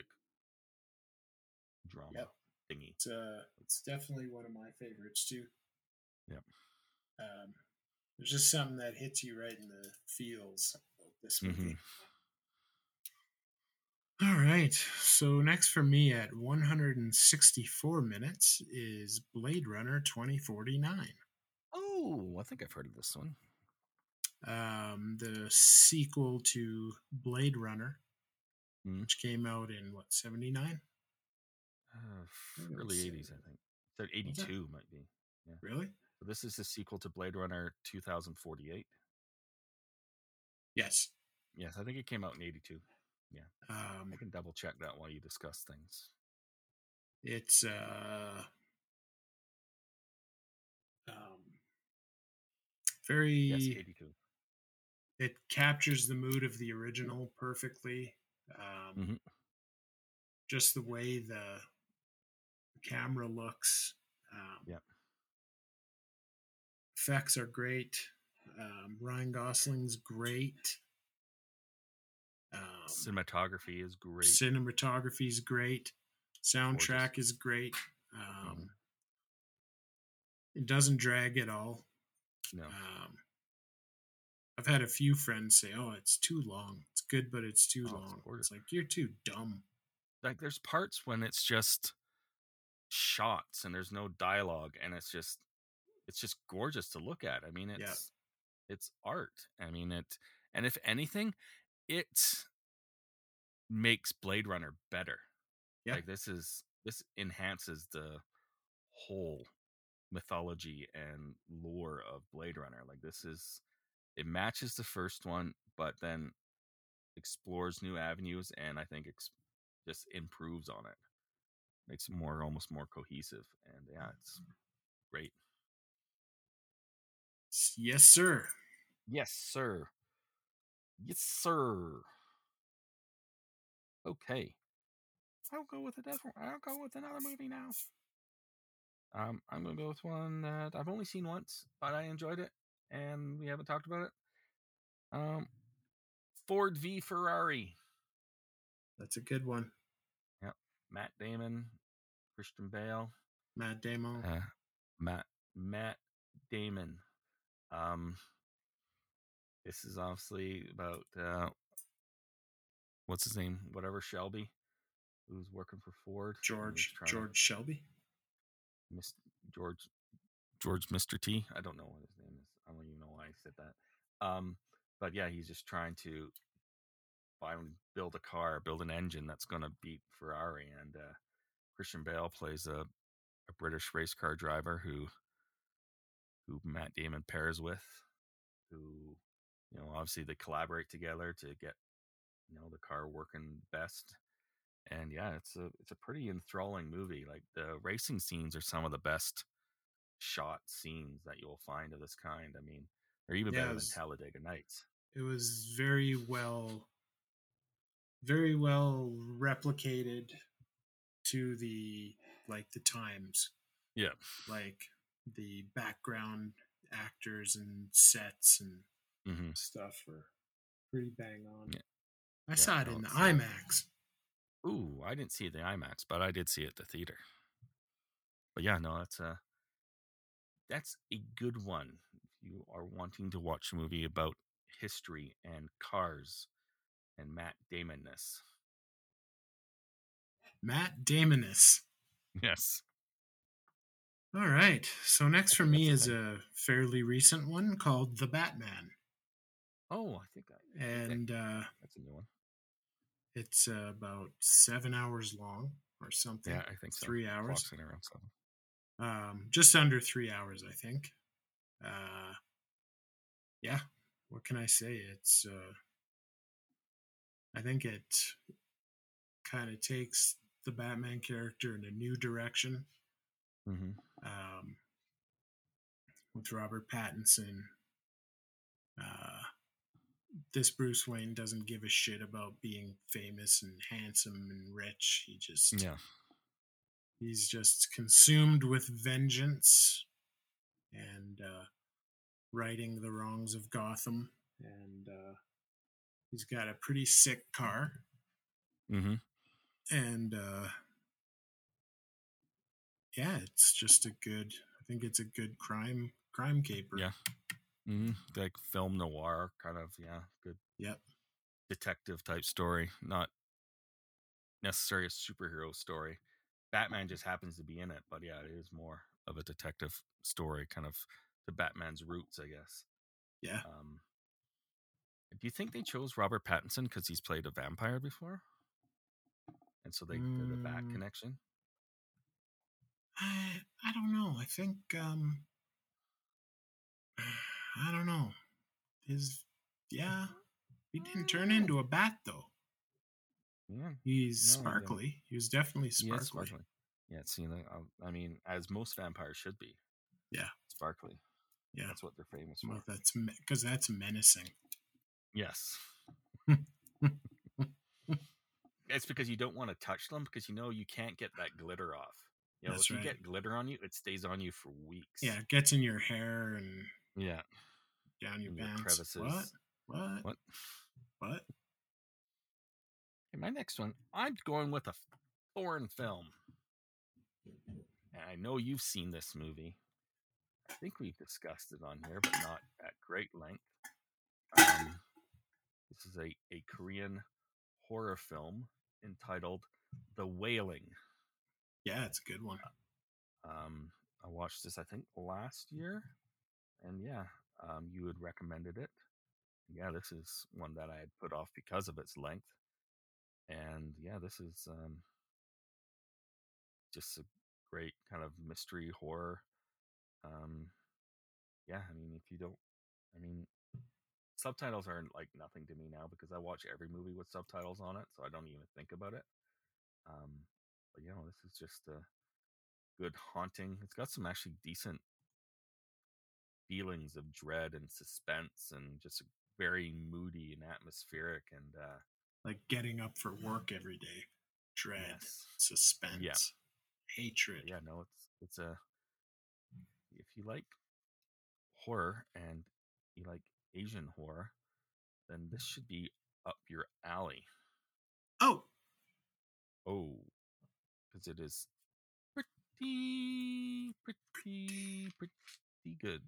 drama Yep. thingy. It's uh, it's definitely one of my favorites too. Yep. Um, There's just something that hits you right in the feels about this movie. Mm-hmm. All right. So next for me at one hundred sixty-four minutes is Blade Runner twenty forty-nine. Oh, I think I've heard of this one. Um, the sequel to Blade Runner, Mm. which came out in what, seventy-nine? Uh, early eighties, I think. So eighty-two might be. Yeah. Really? So this is the sequel to Blade Runner twenty forty-eight. Yes. Yes, I think it came out in eighty-two. Yeah. Um, I can double check that while you discuss things. it's uh, um, very. Yes, eighty-two. It captures the mood of the original perfectly. Um, mm-hmm. Just the way the camera looks. Um, yeah. Effects are great. Um, Ryan Gosling's great. Um, Cinematography is great. Cinematography is great. Soundtrack Gorgeous. is great. Um, mm-hmm. It doesn't drag at all. No. Um, I've had a few friends say, "Oh, it's too long. It's good, but it's too oh, long." It's, it's like, you're too dumb. Like there's parts when it's just shots and there's no dialogue, and it's just it's just gorgeous to look at. I mean, it's yeah. it's art. I mean, it, and if anything, it makes Blade Runner better. Yeah. Like this is this enhances the whole mythology and lore of Blade Runner. Like this is it matches the first one, but then explores new avenues, and I think ex- just improves on it. Makes it more almost more cohesive, and yeah, it's great. Yes, sir. Yes, sir. Yes, sir. Okay. I'll go with a different. I'll go with another movie now. Um, I'm gonna go with one that I've only seen once, but I enjoyed it, and we haven't talked about it. Um, Ford v Ferrari. That's a good one. Yep. Matt Damon, Christian Bale. Matt Damon. Uh, Matt Matt Damon. Um, this is obviously about uh, what's his name? Whatever Shelby, who's working for Ford. George George to, Shelby. Miss George George Mister T. I don't know what his name is. I don't even know why I said that. Um, but yeah, he's just trying to finally build a car, build an engine that's going to beat Ferrari. And uh, Christian Bale plays a, a British race car driver who who Matt Damon pairs with, who, you know, obviously they collaborate together to get, you know, the car working best. And yeah, it's a it's a pretty enthralling movie. Like the racing scenes are some of the best shot scenes that you'll find of this kind. I mean, they're even yeah, better was, than Talladega Nights. It was very well, very well replicated to the like the times. Yeah, like the background actors and sets and mm-hmm. stuff were pretty bang on. Yeah. I yeah, saw it no, in the IMAX. Ooh, I didn't see it in the IMAX, but I did see it at the theater. But yeah, no, that's a that's a good one. If you are wanting to watch a movie about history and cars and Matt Damon-ness. Matt Damon-ness. Yes. All right. So next for me is a fairly recent one called The Batman. Oh, I think I. And uh, that's a new one. It's uh, about seven hours long or something. Yeah, I think so. Three hours. Clock's in around seven. Um, just under three hours, I think. Uh, yeah. What can I say? It's. Uh, I think it kind of takes the Batman character in a new direction. Mm-hmm. Um, with Robert Pattinson. Uh, this Bruce Wayne doesn't give a shit about being famous and handsome and rich. He just, yeah, he's just consumed with vengeance and uh, righting the wrongs of Gotham. And uh, he's got a pretty sick car. Mm-hmm. And uh, yeah, it's just a good. I think it's a good crime crime caper. Yeah, Mm, like film noir kind of, yeah, good Yep. detective type story, not necessarily a superhero story. Batman just happens to be in it, but yeah, it is more of a detective story, kind of to Batman's roots, I guess. Yeah. Um, do you think they chose Robert Pattinson because he's played a vampire before, and so they did a bat Mm, connection? I I don't know. I think um I don't know. His yeah, he didn't turn into a bat though. Yeah, He's no, he didn't. sparkly. He was definitely He is sparkly. sparkly. Yeah, it's, you know, I mean, as most vampires should be, Yeah. sparkly. Yeah. That's what they're famous for. Well, that's because that's menacing. Yes. It's because you don't want to touch them because you know you can't get that glitter off. You know, That's if you right. get glitter on you, it stays on you for weeks. Yeah, it gets in your hair and Yeah. down your In your pants. crevices. What? What? What? What? Okay, my next one, I'm going with a foreign film. And I know you've seen this movie. I think we've discussed it on here, but not at great length. Um, this is a, a Korean horror film entitled The Wailing. Yeah, it's a good one. Um, I watched this, I think, last year. And yeah, um, you had recommended it. Yeah, this is one that I had put off because of its length. And yeah, this is um, just a great kind of mystery horror. Um, yeah, I mean, if you don't, I mean, subtitles are like nothing to me now because I watch every movie with subtitles on it, so I don't even think about it. Um, but you know, this is just a good haunting. It's got some actually decent feelings of dread and suspense, and just very moody and atmospheric, and uh, Like getting up for work every day. Dread, yes. suspense, Yeah. hatred. Yeah, no, it's it's a if you like horror and you like Asian horror, then this should be up your alley. Oh, Oh, because it is pretty, pretty, pretty good.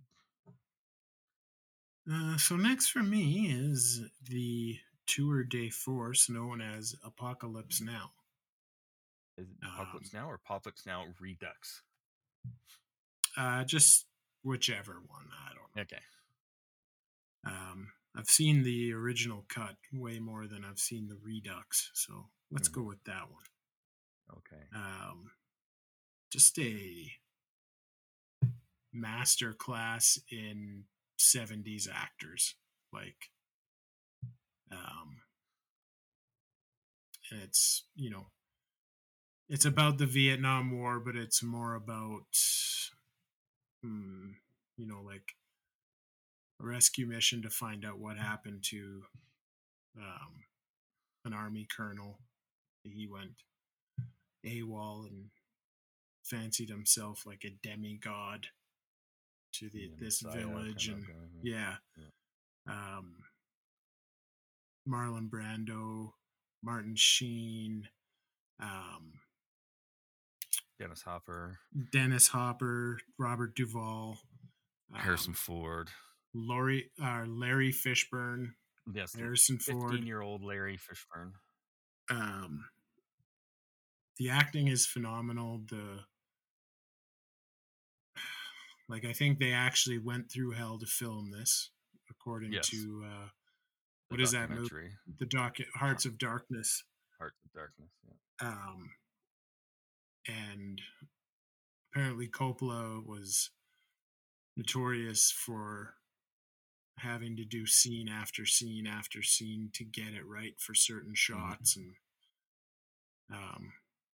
uh, so next for me is the tour de force known as Apocalypse Now. Is it Apocalypse Now or Apocalypse Now Redux? Uh, just whichever one. I don't know. Okay. Um, I've seen the original cut way more than I've seen the Redux, so let's Mhm. go with that one. Okay. Um, just a master class in seventies actors, like, um, and it's, you know, it's about the Vietnam War, but it's more about, hmm, you know, like a rescue mission to find out what happened to um, an army colonel. He went AWOL and fancied himself like a demigod to the Yeah, this Messiah village, kind and of guy, yeah, yeah. um, Marlon Brando, Martin Sheen, um, Dennis Hopper, Dennis Hopper, Robert Duvall, Harrison um, Ford, Laurie, uh, Larry Fishburne, yes, Harrison Ford. fifteen-year-old Larry Fishburne. Um, the acting is phenomenal. The like, I think they actually went through hell to film this, according Yes. to uh, The what is that movie? documentary, The doc Hearts of Darkness. Hearts of Darkness. Yeah. Um, and apparently Coppola was notorious for having to do scene after scene after scene to get it right for certain shots. Mhm. And um,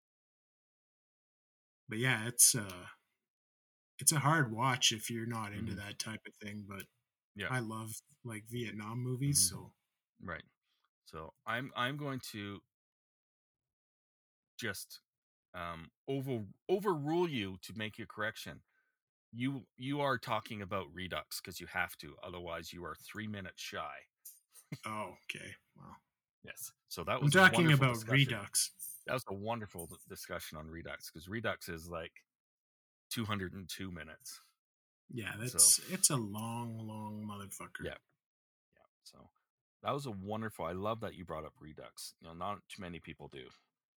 but yeah, it's uh, it's a hard watch if you're not into Mhm. that type of thing. But Yeah. I love like Vietnam movies, Mhm. so Right. So I'm I'm going to just um, over overrule you to make your correction. You you are talking about Redux because you have to, otherwise you are three minutes shy. oh, okay. Well, Yes. So that I'm was a talking wonderful about discussion. Redux. That was a wonderful d- discussion on Redux because Redux is like two hundred two minutes. Yeah, that's it's a long, long motherfucker. Yeah. Yeah. So that was a wonderful. I love that you brought up Redux. You know, not too many people do.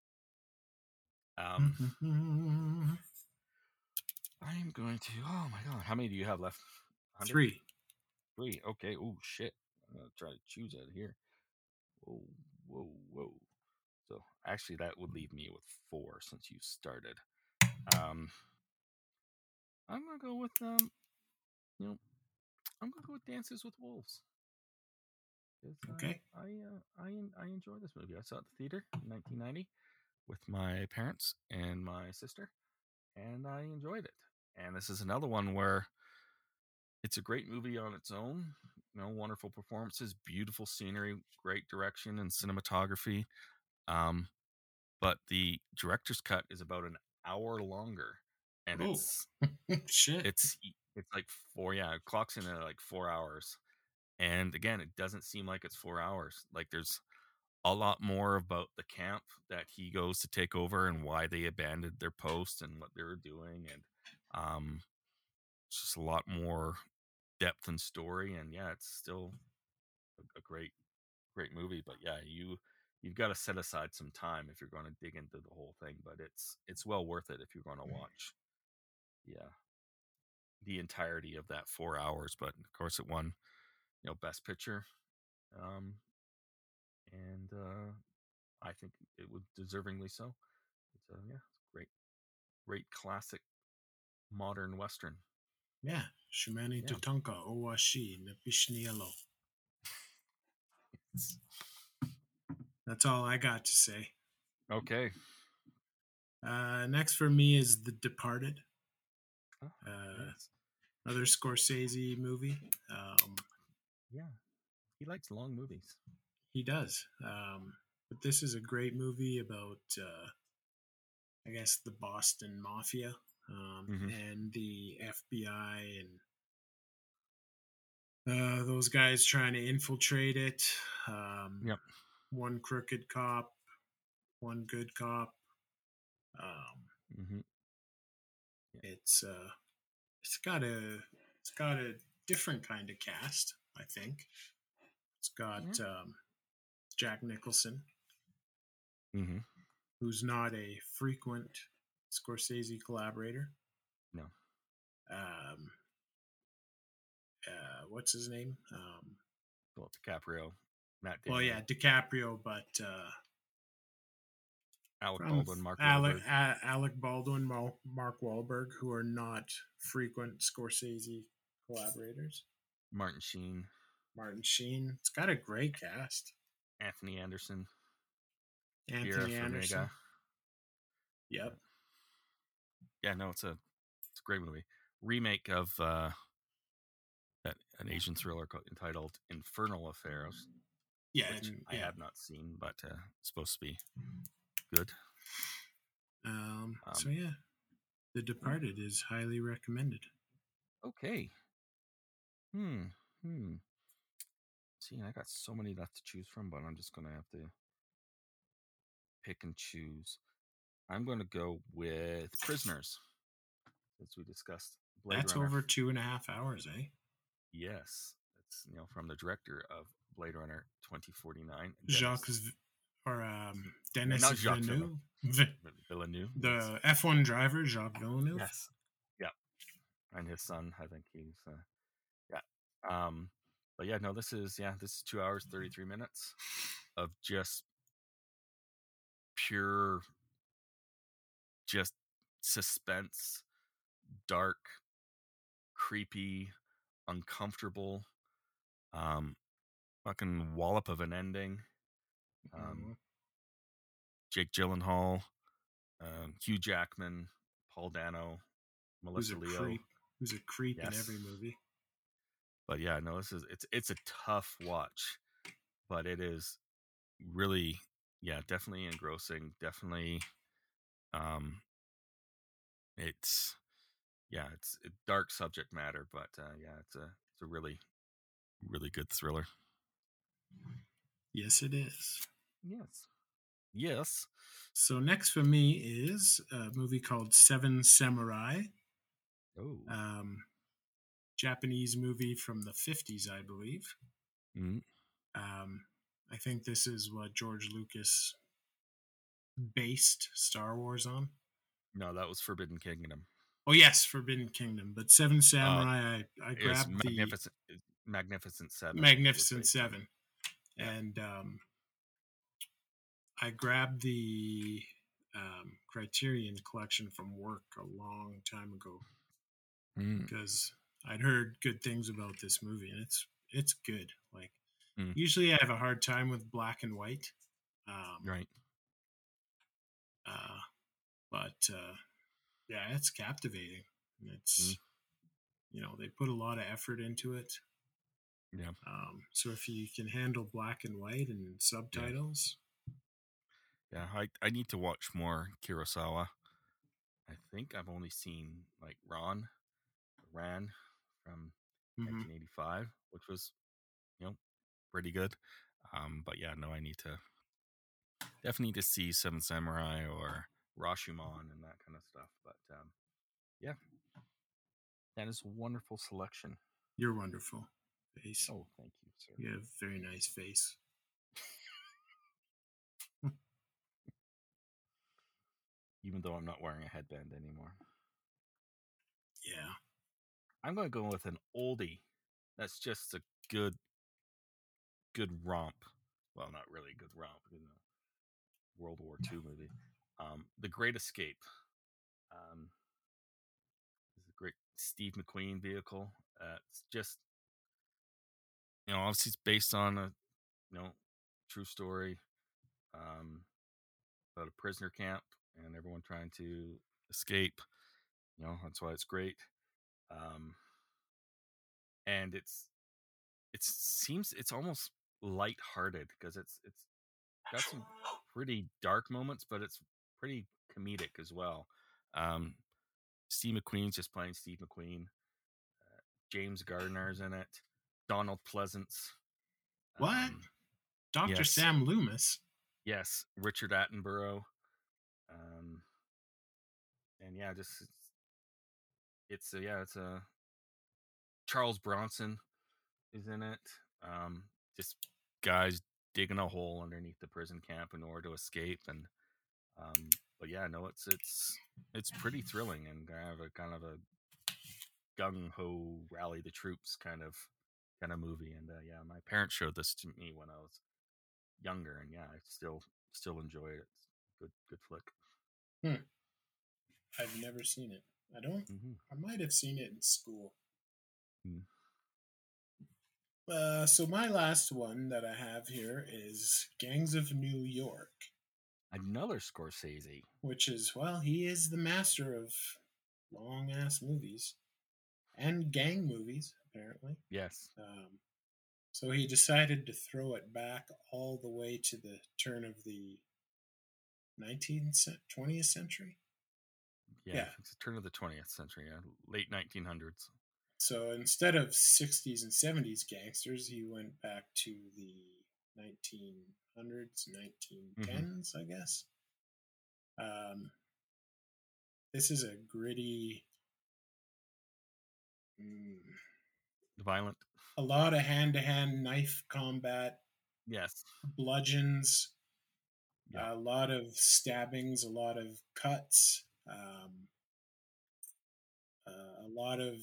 Um, I'm going to. Oh my god, how many do you have left? one hundred? Three. Three. Okay. Oh shit. I'm gonna try to choose it here. Whoa, whoa, whoa. So actually, that would leave me with four since you started. Um, I'm gonna go with um, you know, I'm gonna go with Dances with Wolves. Uh, Okay. I uh, I I enjoy this movie. I saw it at the theater in nineteen ninety with my parents and my sister, and I enjoyed it. And this is another one where it's a great movie on its own. You know, wonderful performances, beautiful scenery, great direction and cinematography. Um, but the director's cut is about an hour longer, and Oh. it's Shit. it's it's like four. Yeah, it clocks in at like four hours. And again, it doesn't seem like it's four hours. Like there's a lot more about the camp that he goes to take over and why they abandoned their post and what they were doing, and um, it's just a lot more depth and story. And yeah, it's still a, a great, great movie. But yeah, you you've got to set aside some time if you're going to dig into the whole thing. But it's it's well worth it if you're going to watch. Yeah, the entirety of that four hours. But of course, it won, you know, Best Picture. Um, and uh, I think it was deservingly so. It's a, yeah, it's a great, great classic modern western. Yeah. Shumani Yeah. Tutanka Owashi Napishnielo. That's all I got to say. Okay. Uh, next for me is The Departed. Oh, Uh, yes. Another Scorsese movie. Um, Yeah, he likes long movies. He does. Um, but this is a great movie about, uh, I guess, the Boston Mafia um, Mhm. and the F B I and uh, those guys trying to infiltrate it. Um, Yep. One crooked cop, one good cop. Um, Mm-hmm. It's uh, it's got a it's got a different kind of cast. I think it's got Yeah. um, Jack Nicholson, Mm-hmm. who's not a frequent Scorsese collaborator. No. Um, uh, what's his name? Um, Well, DiCaprio, Matt Damon, well, yeah, DiCaprio, but uh, Alec from Baldwin, Mark Alec, Wahlberg, A- Alec Baldwin, Mal- Mark Wahlberg, who are not frequent Scorsese collaborators. Martin Sheen, Martin Sheen. It's got a great cast. Anthony Anderson, Anthony Vera Anderson. Farmiga. Yep. Yeah, no, it's a it's a great movie. Remake of uh, that an Asian thriller called, entitled Infernal Affairs. Yeah, which and, I yeah. have not seen, but uh, it's supposed to be good. Um, Um, so yeah, The Departed is highly recommended. Okay. Hmm. Hmm. See, I got so many left to choose from, but I'm just gonna have to pick and choose. I'm going to go with Prisoners, since we discussed Blade That's Runner. over two and a half hours, eh? Yes, it's you know from the director of Blade Runner twenty forty-nine, Jacques v- or um, Dennis not Jacques Villeneuve. Villeneuve. Villeneuve. The yes. F one driver, Jacques Villeneuve. Yes. Yeah. And his son, I think he's uh, yeah. Um, but yeah, no, this is yeah, this is two hours thirty-three minutes of just pure, just suspense, dark, creepy, uncomfortable, um, fucking wallop of an ending. Um, Mm-hmm. Jake Gyllenhaal, um, Hugh Jackman, Paul Dano, Who's Melissa a Leo. creep? Who's a creep Yes. in every movie? But yeah, no, this is it's it's a tough watch, but it is really, yeah, definitely engrossing. Definitely, um, it's yeah, it's a dark subject matter, but uh, yeah, it's a it's a really really good thriller. Yes, it is. Yes, yes. So next for me is a movie called Seven Samurai. Oh, Um, Japanese movie from the fifties, I believe. Mm-hmm. Um, I think this is what George Lucas based Star Wars on. No, that was Forbidden Kingdom. Oh yes, Forbidden Kingdom. But Seven Uh, Samurai, I, I It's grabbed the magnificent, Magnificent Seven. was Magnificent based on. Seven, Yeah. and um, I grabbed the um, Criterion collection from work a long time ago Mm, because I'd heard good things about this movie, and it's it's good. Like Mm. usually, I have a hard time with black and white, um, right. uh, but uh, yeah, it's captivating. It's Mm. you know they put a lot of effort into it. Yeah. Um, so if you can handle black and white and subtitles, Yeah. I, I need to watch more Kurosawa. I think I've only seen like Ron, Ran from mhm. nineteen eighty-five, which was, you know, pretty good. Um, but yeah, no, I need to definitely need to see Seven Samurai or Rashomon and that kind of stuff. But um, yeah, that is a wonderful selection. You're wonderful. Face. Oh, thank you, sir. You have a very nice face. Even though I'm not wearing a headband anymore. Yeah. I'm going to go with an oldie. That's just a good, good romp. Well, not really a good romp. You know, World War Two movie. Um, The Great Escape. Um, is a great Steve McQueen vehicle. Uh, it's just, you know, obviously it's based on a, you know, true story um, about a prisoner camp and everyone trying to escape. You know, that's why it's great. Um, and it's it seems it's almost lighthearted because it's it's got some pretty dark moments, but it's pretty comedic as well. Um, Steve McQueen's just playing Steve McQueen. Uh, James Gardner's in it. Donald Pleasance. What? Um, Doctor yes. Sam Loomis. yes, Richard Attenborough. Um, and yeah, just it's, it's a, yeah, it's a Charles Bronson is in it. Um, just guys digging a hole underneath the prison camp in order to escape, and um, but yeah, no, it's it's it's pretty thrilling and kind of a kind of a gung ho rally the troops kind of kind of movie. And uh, yeah, my parents showed this to me when I was younger, and yeah, I still still enjoy it. It's a good good flick. Hmm. I've never seen it. I don't. Mm-hmm. I might have seen it in school. Mm. Uh, so my last one that I have here is Gangs of New York, Another Scorsese. which is, well, he is the master of long ass movies and gang movies, apparently. Yes. Um, so he decided to throw it back all the way to the turn of the nineteenth, twentieth century. Yeah, Yeah. it's the turn of the twentieth century, yeah, late nineteen hundreds. So instead of sixties and seventies gangsters, he went back to the nineteen hundreds, nineteen tens, I guess. Um, this is a gritty, mm, Violent. a lot of hand-to-hand knife combat, Yes. bludgeons, Yeah. a lot of stabbings, a lot of cuts, um, uh, a lot of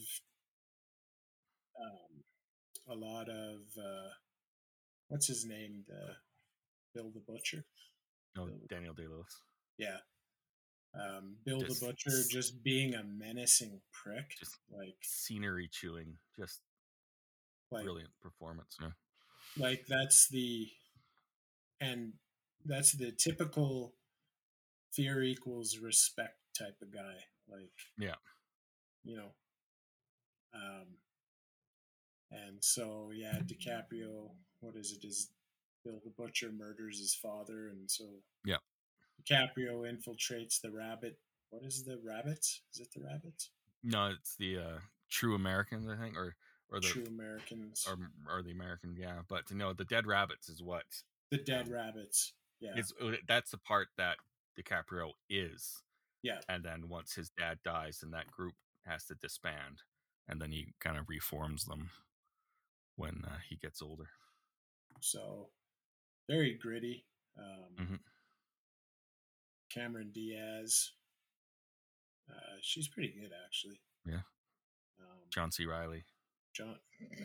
um, a lot of uh, what's his name? The Bill the Butcher. No, Bill- Daniel Day-Lewis. Yeah. Um, Bill Just- the Butcher just being a menacing prick. Just like scenery chewing. Just like brilliant performance. Yeah. like that's the and that's the typical fear equals respect type of guy. Like Yeah. you know. Um and so yeah, DiCaprio, what is it, is Bill the Butcher murders his father, and so Yeah. DiCaprio infiltrates the rabbit. What is the rabbits? Is it the rabbits? No, it's the uh, True Americans, I think, or or the True Americans. or, or the American, yeah. But you know, the Dead Rabbits is what the dead um, rabbits. Yeah. is. That's the part that DiCaprio is. Yeah. And then once his dad dies, then that group has to disband. and then he kind of reforms them when uh, he gets older. So very gritty. Um, Mhm. Cameron Diaz, uh, she's pretty good actually. Yeah. Um, John C. Reilly. John,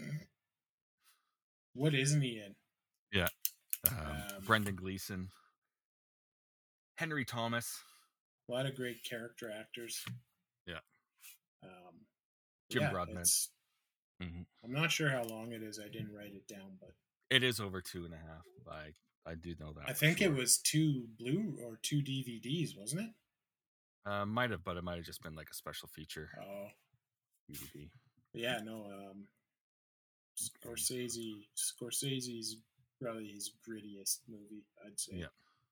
what isn't he in? Yeah. Um, Um, Brendan Gleeson. Henry Thomas. A lot of great character actors. Yeah. Um, Jim yeah, Broadbent. it's- Mhm. I'm not sure how long it is. I didn't write it down, but It is over two and a half. I I do know that. I for think sure. it was two blue or two D V Ds, wasn't it? Uh, might have, but it might have just been like a special feature Oh, D V D. yeah, no. Um, Scorsese, Scorsese's probably his grittiest movie, I'd say. Yeah.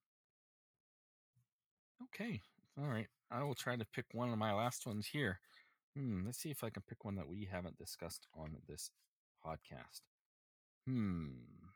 Okay. All right. I will try to pick one of my last ones here. Hmm. Let's see if I can pick one that we haven't discussed on this podcast. Hmm.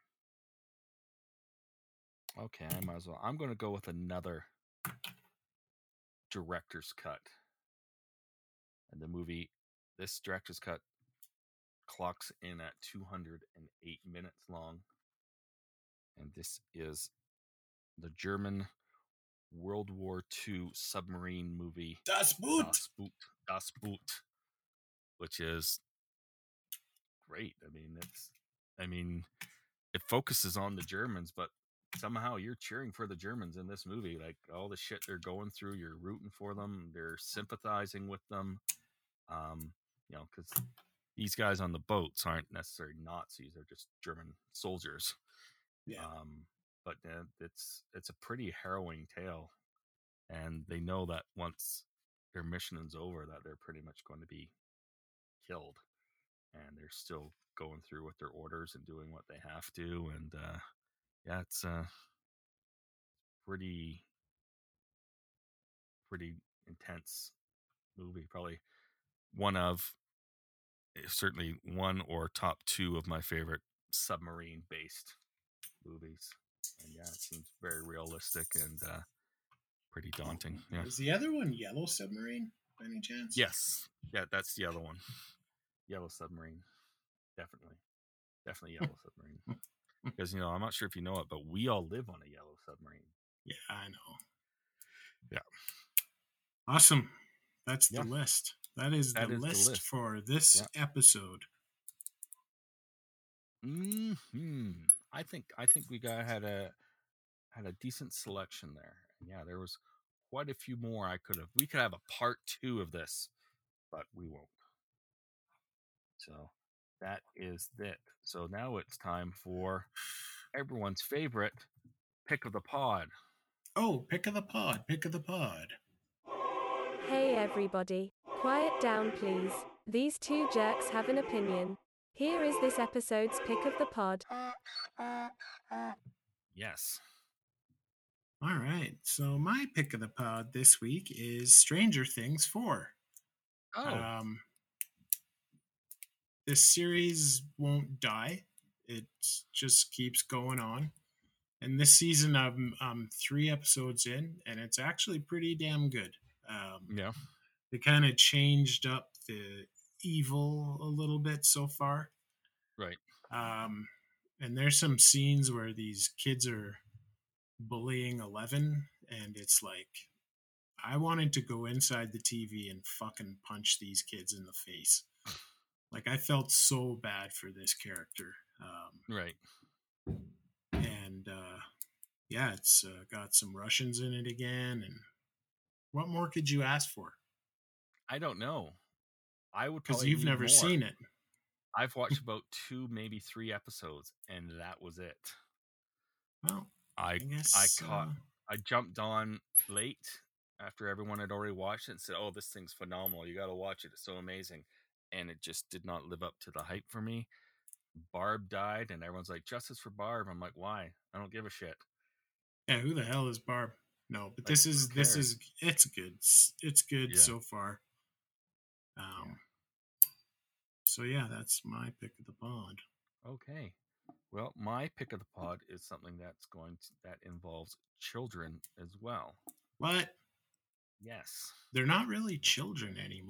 Okay, I might as well. I'm going to go with another director's cut. And the movie, this director's cut clocks in at two hundred eight minutes long. And this is the German World War Two submarine movie Das Boot. Das Boot, Das Boot, which is great. I mean, it's, I mean, it focuses on the Germans, but somehow you're cheering for the Germans in this movie. Like all the shit they're going through, you're rooting for them. They're sympathizing with them. Um, you know, because these guys on the boats aren't necessarily Nazis; they're just German soldiers. Yeah. Um, but uh, it's it's a pretty harrowing tale, and they know that once their mission is over, that they're pretty much going to be killed, and they're still going through with their orders and doing what they have to. And uh, yeah, it's uh, pretty pretty intense movie. Probably one of certainly one or top two of my favorite submarine based movies. And yeah, it seems very realistic and uh, pretty daunting. Yeah. Is the other one Yellow Submarine by any chance? Yes. Yeah, that's the other one. Yellow Submarine. Definitely. Definitely Yellow Submarine. Because, you know, I'm not sure if you know it, but we all live on a yellow submarine. Yeah, I know. Yeah. Awesome. That's the Yeah. list. That is, That the, is the list list. for this Yeah. episode. Hmm. I think I think we got had a had a decent selection there. Yeah, there was quite a few more I could have. We could have a part two of this, but we won't. So that is it. So now it's time for everyone's favorite pick of the pod. Oh, pick of the pod. Pick of the pod. Hey everybody, quiet down please. These two jerks have an opinion. Here is this episode's pick of the pod. Yes. All right. So my pick of the pod this week is Stranger Things four. Oh. Um, this series won't die. It just keeps going on. And this season, I'm, I'm three episodes in, and it's actually pretty damn good. Um, Yeah. They kind of changed up the evil a little bit so far. Right. Um, and there's some scenes where these kids are bullying Eleven, and it's like, I wanted to go inside the T V and fucking punch these kids in the face. Like, I felt so bad for this character. Um, Right. and uh, yeah, it's uh, got some Russians in it again. And what more could you ask for? I don't know. I would Because probably you've need never more. seen it. I've watched about two, maybe three episodes, and that was it. Well, I I guess I caught uh, I jumped on late after everyone had already watched it and said, "Oh, this thing's phenomenal. You got to watch it. It's so amazing." And it just did not live up to the hype for me. Barb died, and everyone's like, "Justice for Barb." I'm like, "Why? I don't give a shit." yeah, who the hell is Barb? No, but Like, this is who this cares? is it's good. It's, it's good Yeah. so far. Um. So yeah, that's my pick of the pod. Okay. Well, my pick of the pod is something that's going to, that involves children as well. What? Yes. They're not really children anymore,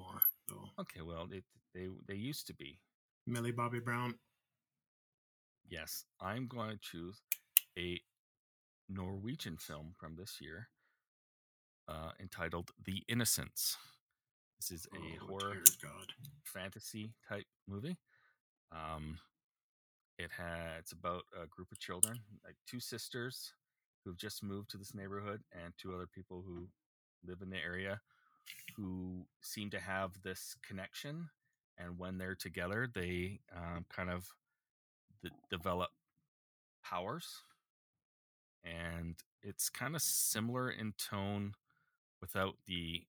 though. Okay, well, it, they they used to be. Millie Bobby Brown. Yes, I'm going to choose a Norwegian film from this year uh, entitled The Innocents. This is a Oh, horror dear God. fantasy type movie. Um, it had it's about a group of children, like two sisters who've just moved to this neighborhood, and two other people who live in the area who seem to have this connection. And when they're together, they um, kind of d- develop powers. And it's kind of similar in tone without the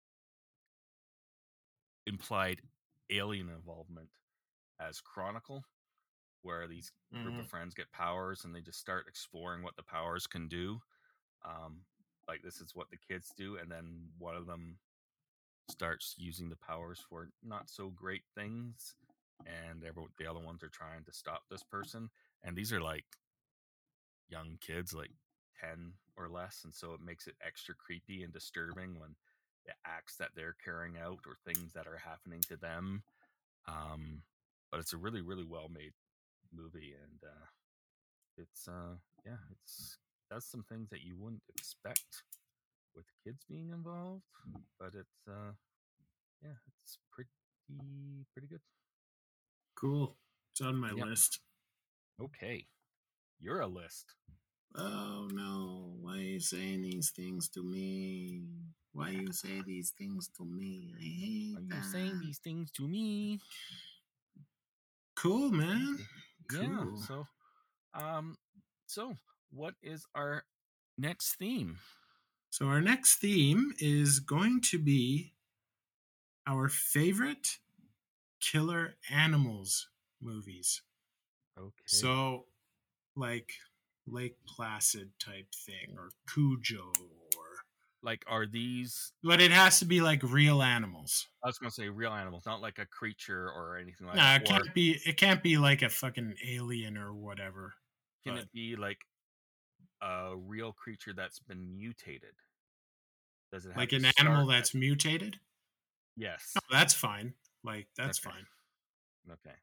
implied alien involvement as Chronicle, where these group of Mhm. friends get powers and they just start exploring what the powers can do. Um, like this is what the kids do, and then one of them starts using the powers for not so great things, and every, the other ones are trying to stop this person. And these are like young kids, like ten or less, and so it makes it extra creepy and disturbing when the acts that they're carrying out or things that are happening to them. Um, but it's a really, really well made movie, and uh, it's uh, yeah, it's does some things that you wouldn't expect with kids being involved, but it's uh, yeah, it's pretty pretty good. Cool. It's on my Yep. list. Okay, you're a list. Oh no! Why are you saying these things to me? Why you say these things to me? I hate Are you that. saying these things to me? Cool, man. Okay. Yeah. Cool. So, um, so what is our next theme? So our next theme is going to be our favorite killer animals movies. Okay. So, like Lake Placid type thing, or Cujo, or like, are these? but it has to be like real animals. I was going to say real animals, not like a creature or anything like No, that. it Or can't be. It can't be like a fucking alien or whatever. can but- it be like a real creature that's been mutated? Does it have like to an start animal at- that's mutated? Yes. No, that's fine. Like that's Okay. fine. Okay.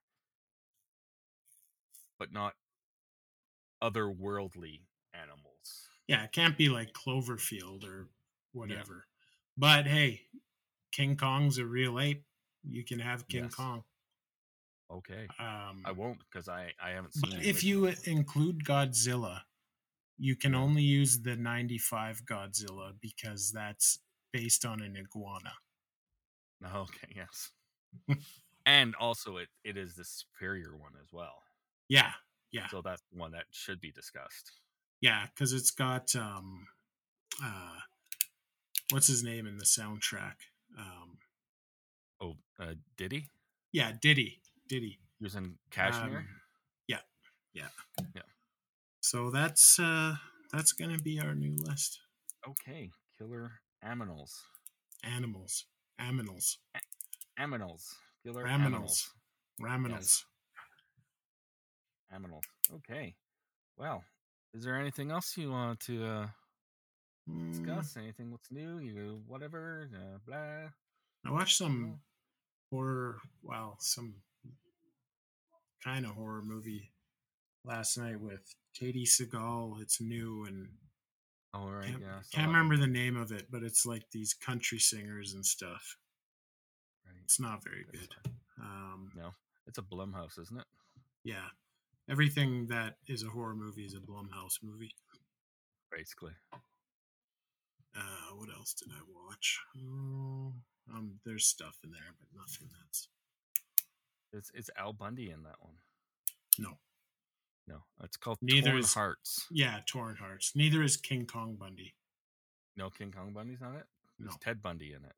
But not otherworldly animals. Yeah, it can't be like Cloverfield or whatever. But hey, King Kong's a real ape. You can have King Yes. Kong. Okay. Um, I won't because I, I haven't seen but the if you original. include Godzilla, you can Yeah. only use the ninety-five Godzilla because that's based on an iguana. Okay, yes. And also it, it is the superior one as well. Yeah, yeah, So that's the one that should be discussed. yeah, because it's got um, uh, what's his name in the soundtrack? Um, Oh, uh, did he? yeah, Diddy, Diddy. He was in Kashmir? Um, yeah, yeah, Yeah. So that's uh, that's gonna be our new list. Okay. Killer aminals. Animals, aminals, Aminals. Killer raminals, aminals. raminals. Aminals. Okay. Well, is there anything else you want to uh, Mm, discuss? Anything what's new? You whatever? Uh, blah. I watched some No? horror. Well, some kind of horror movie last night with Katie Seagal. It's new and Oh, right. can't, Yeah. I saw can't that remember one. the name of it, but it's like these country singers and stuff. Right. It's not very That's good. fine. Um, No, it's a Blumhouse, isn't it? yeah, everything that is a horror movie is a Blumhouse movie. Basically. Uh, what else did I watch? Oh, um, there's stuff in there, but nothing that's It's it's Al Bundy in that one. no. No, it's called Neither Torn is- Hearts. Yeah, Torn Hearts. Neither is King Kong Bundy. No, King Kong Bundy's not it. There's No. Ted Bundy in it.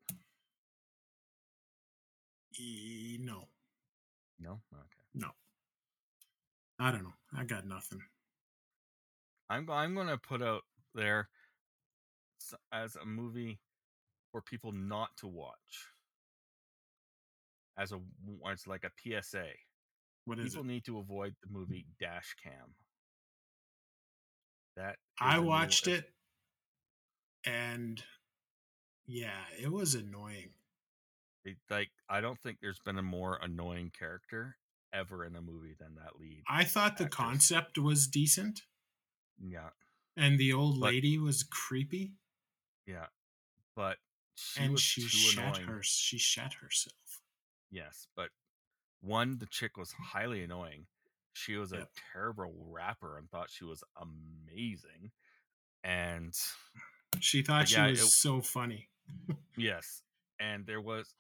E- no, No, okay. no. I don't know. I got nothing. I'm go- I'm gonna put out there s- as a movie for people not to watch. As a it's like a P S A. What is People it? need to avoid the movie Dash Cam. That is I a new- watched it's- it, and yeah, it was annoying. It, like, I don't think there's been a more annoying character ever in a movie than that lead. I thought the actress. concept was decent, Yeah, and the old But- lady was creepy, yeah, but she and was she too shat annoying. her. She shat herself. Yes, but one, the chick was highly annoying. She was a Yep. terrible rapper and thought she was amazing. And She thought yeah, she was it- so funny. yes, and there was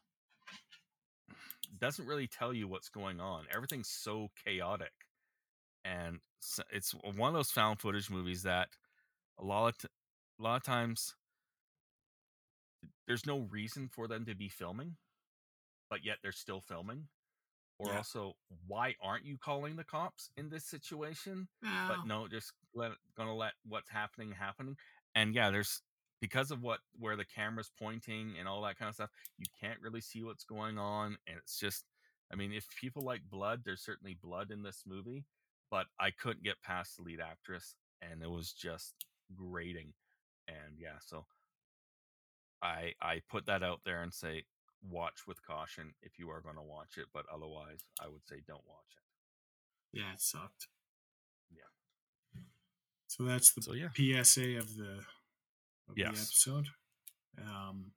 doesn't really tell you what's going on. Everything's so chaotic, and s- it's one of those found footage movies that a lot of t- a lot of times there's no reason for them to be filming, but yet they're still filming. Or Yeah. also, why aren't you calling the cops in this situation? Well, But no, just let gonna let what's happening happening. And yeah, there's because of what where the camera's pointing and all that kind of stuff, you can't really see what's going on, and it's just, I mean, if people like blood, there's certainly blood in this movie, but I couldn't get past the lead actress, and it was just grating. And yeah, so I I put that out there and say, watch with caution if you are going to watch it, but otherwise I would say don't watch it. yeah, it sucked. Yeah. So that's the So yeah. P S A of the of the Yes. episode. Um,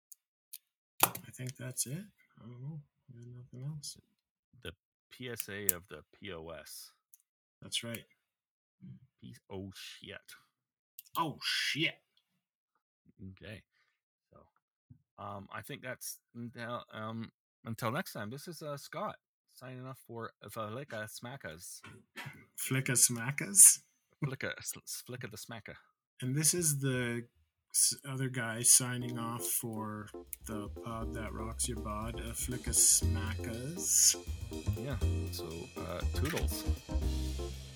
I think that's it. I don't know. There's nothing else. The P S A of the P O S. That's right. Piece oh shit. Oh shit. Okay. So um I think that's until um until next time. This is uh Scott signing off for Flicka Smackas. Flicka Smackas. Flicka Flicka the Smacker. And this is the s- other guy signing off for the pod that rocks your bod, uh, Flicka Smackas. Yeah. So uh toodles.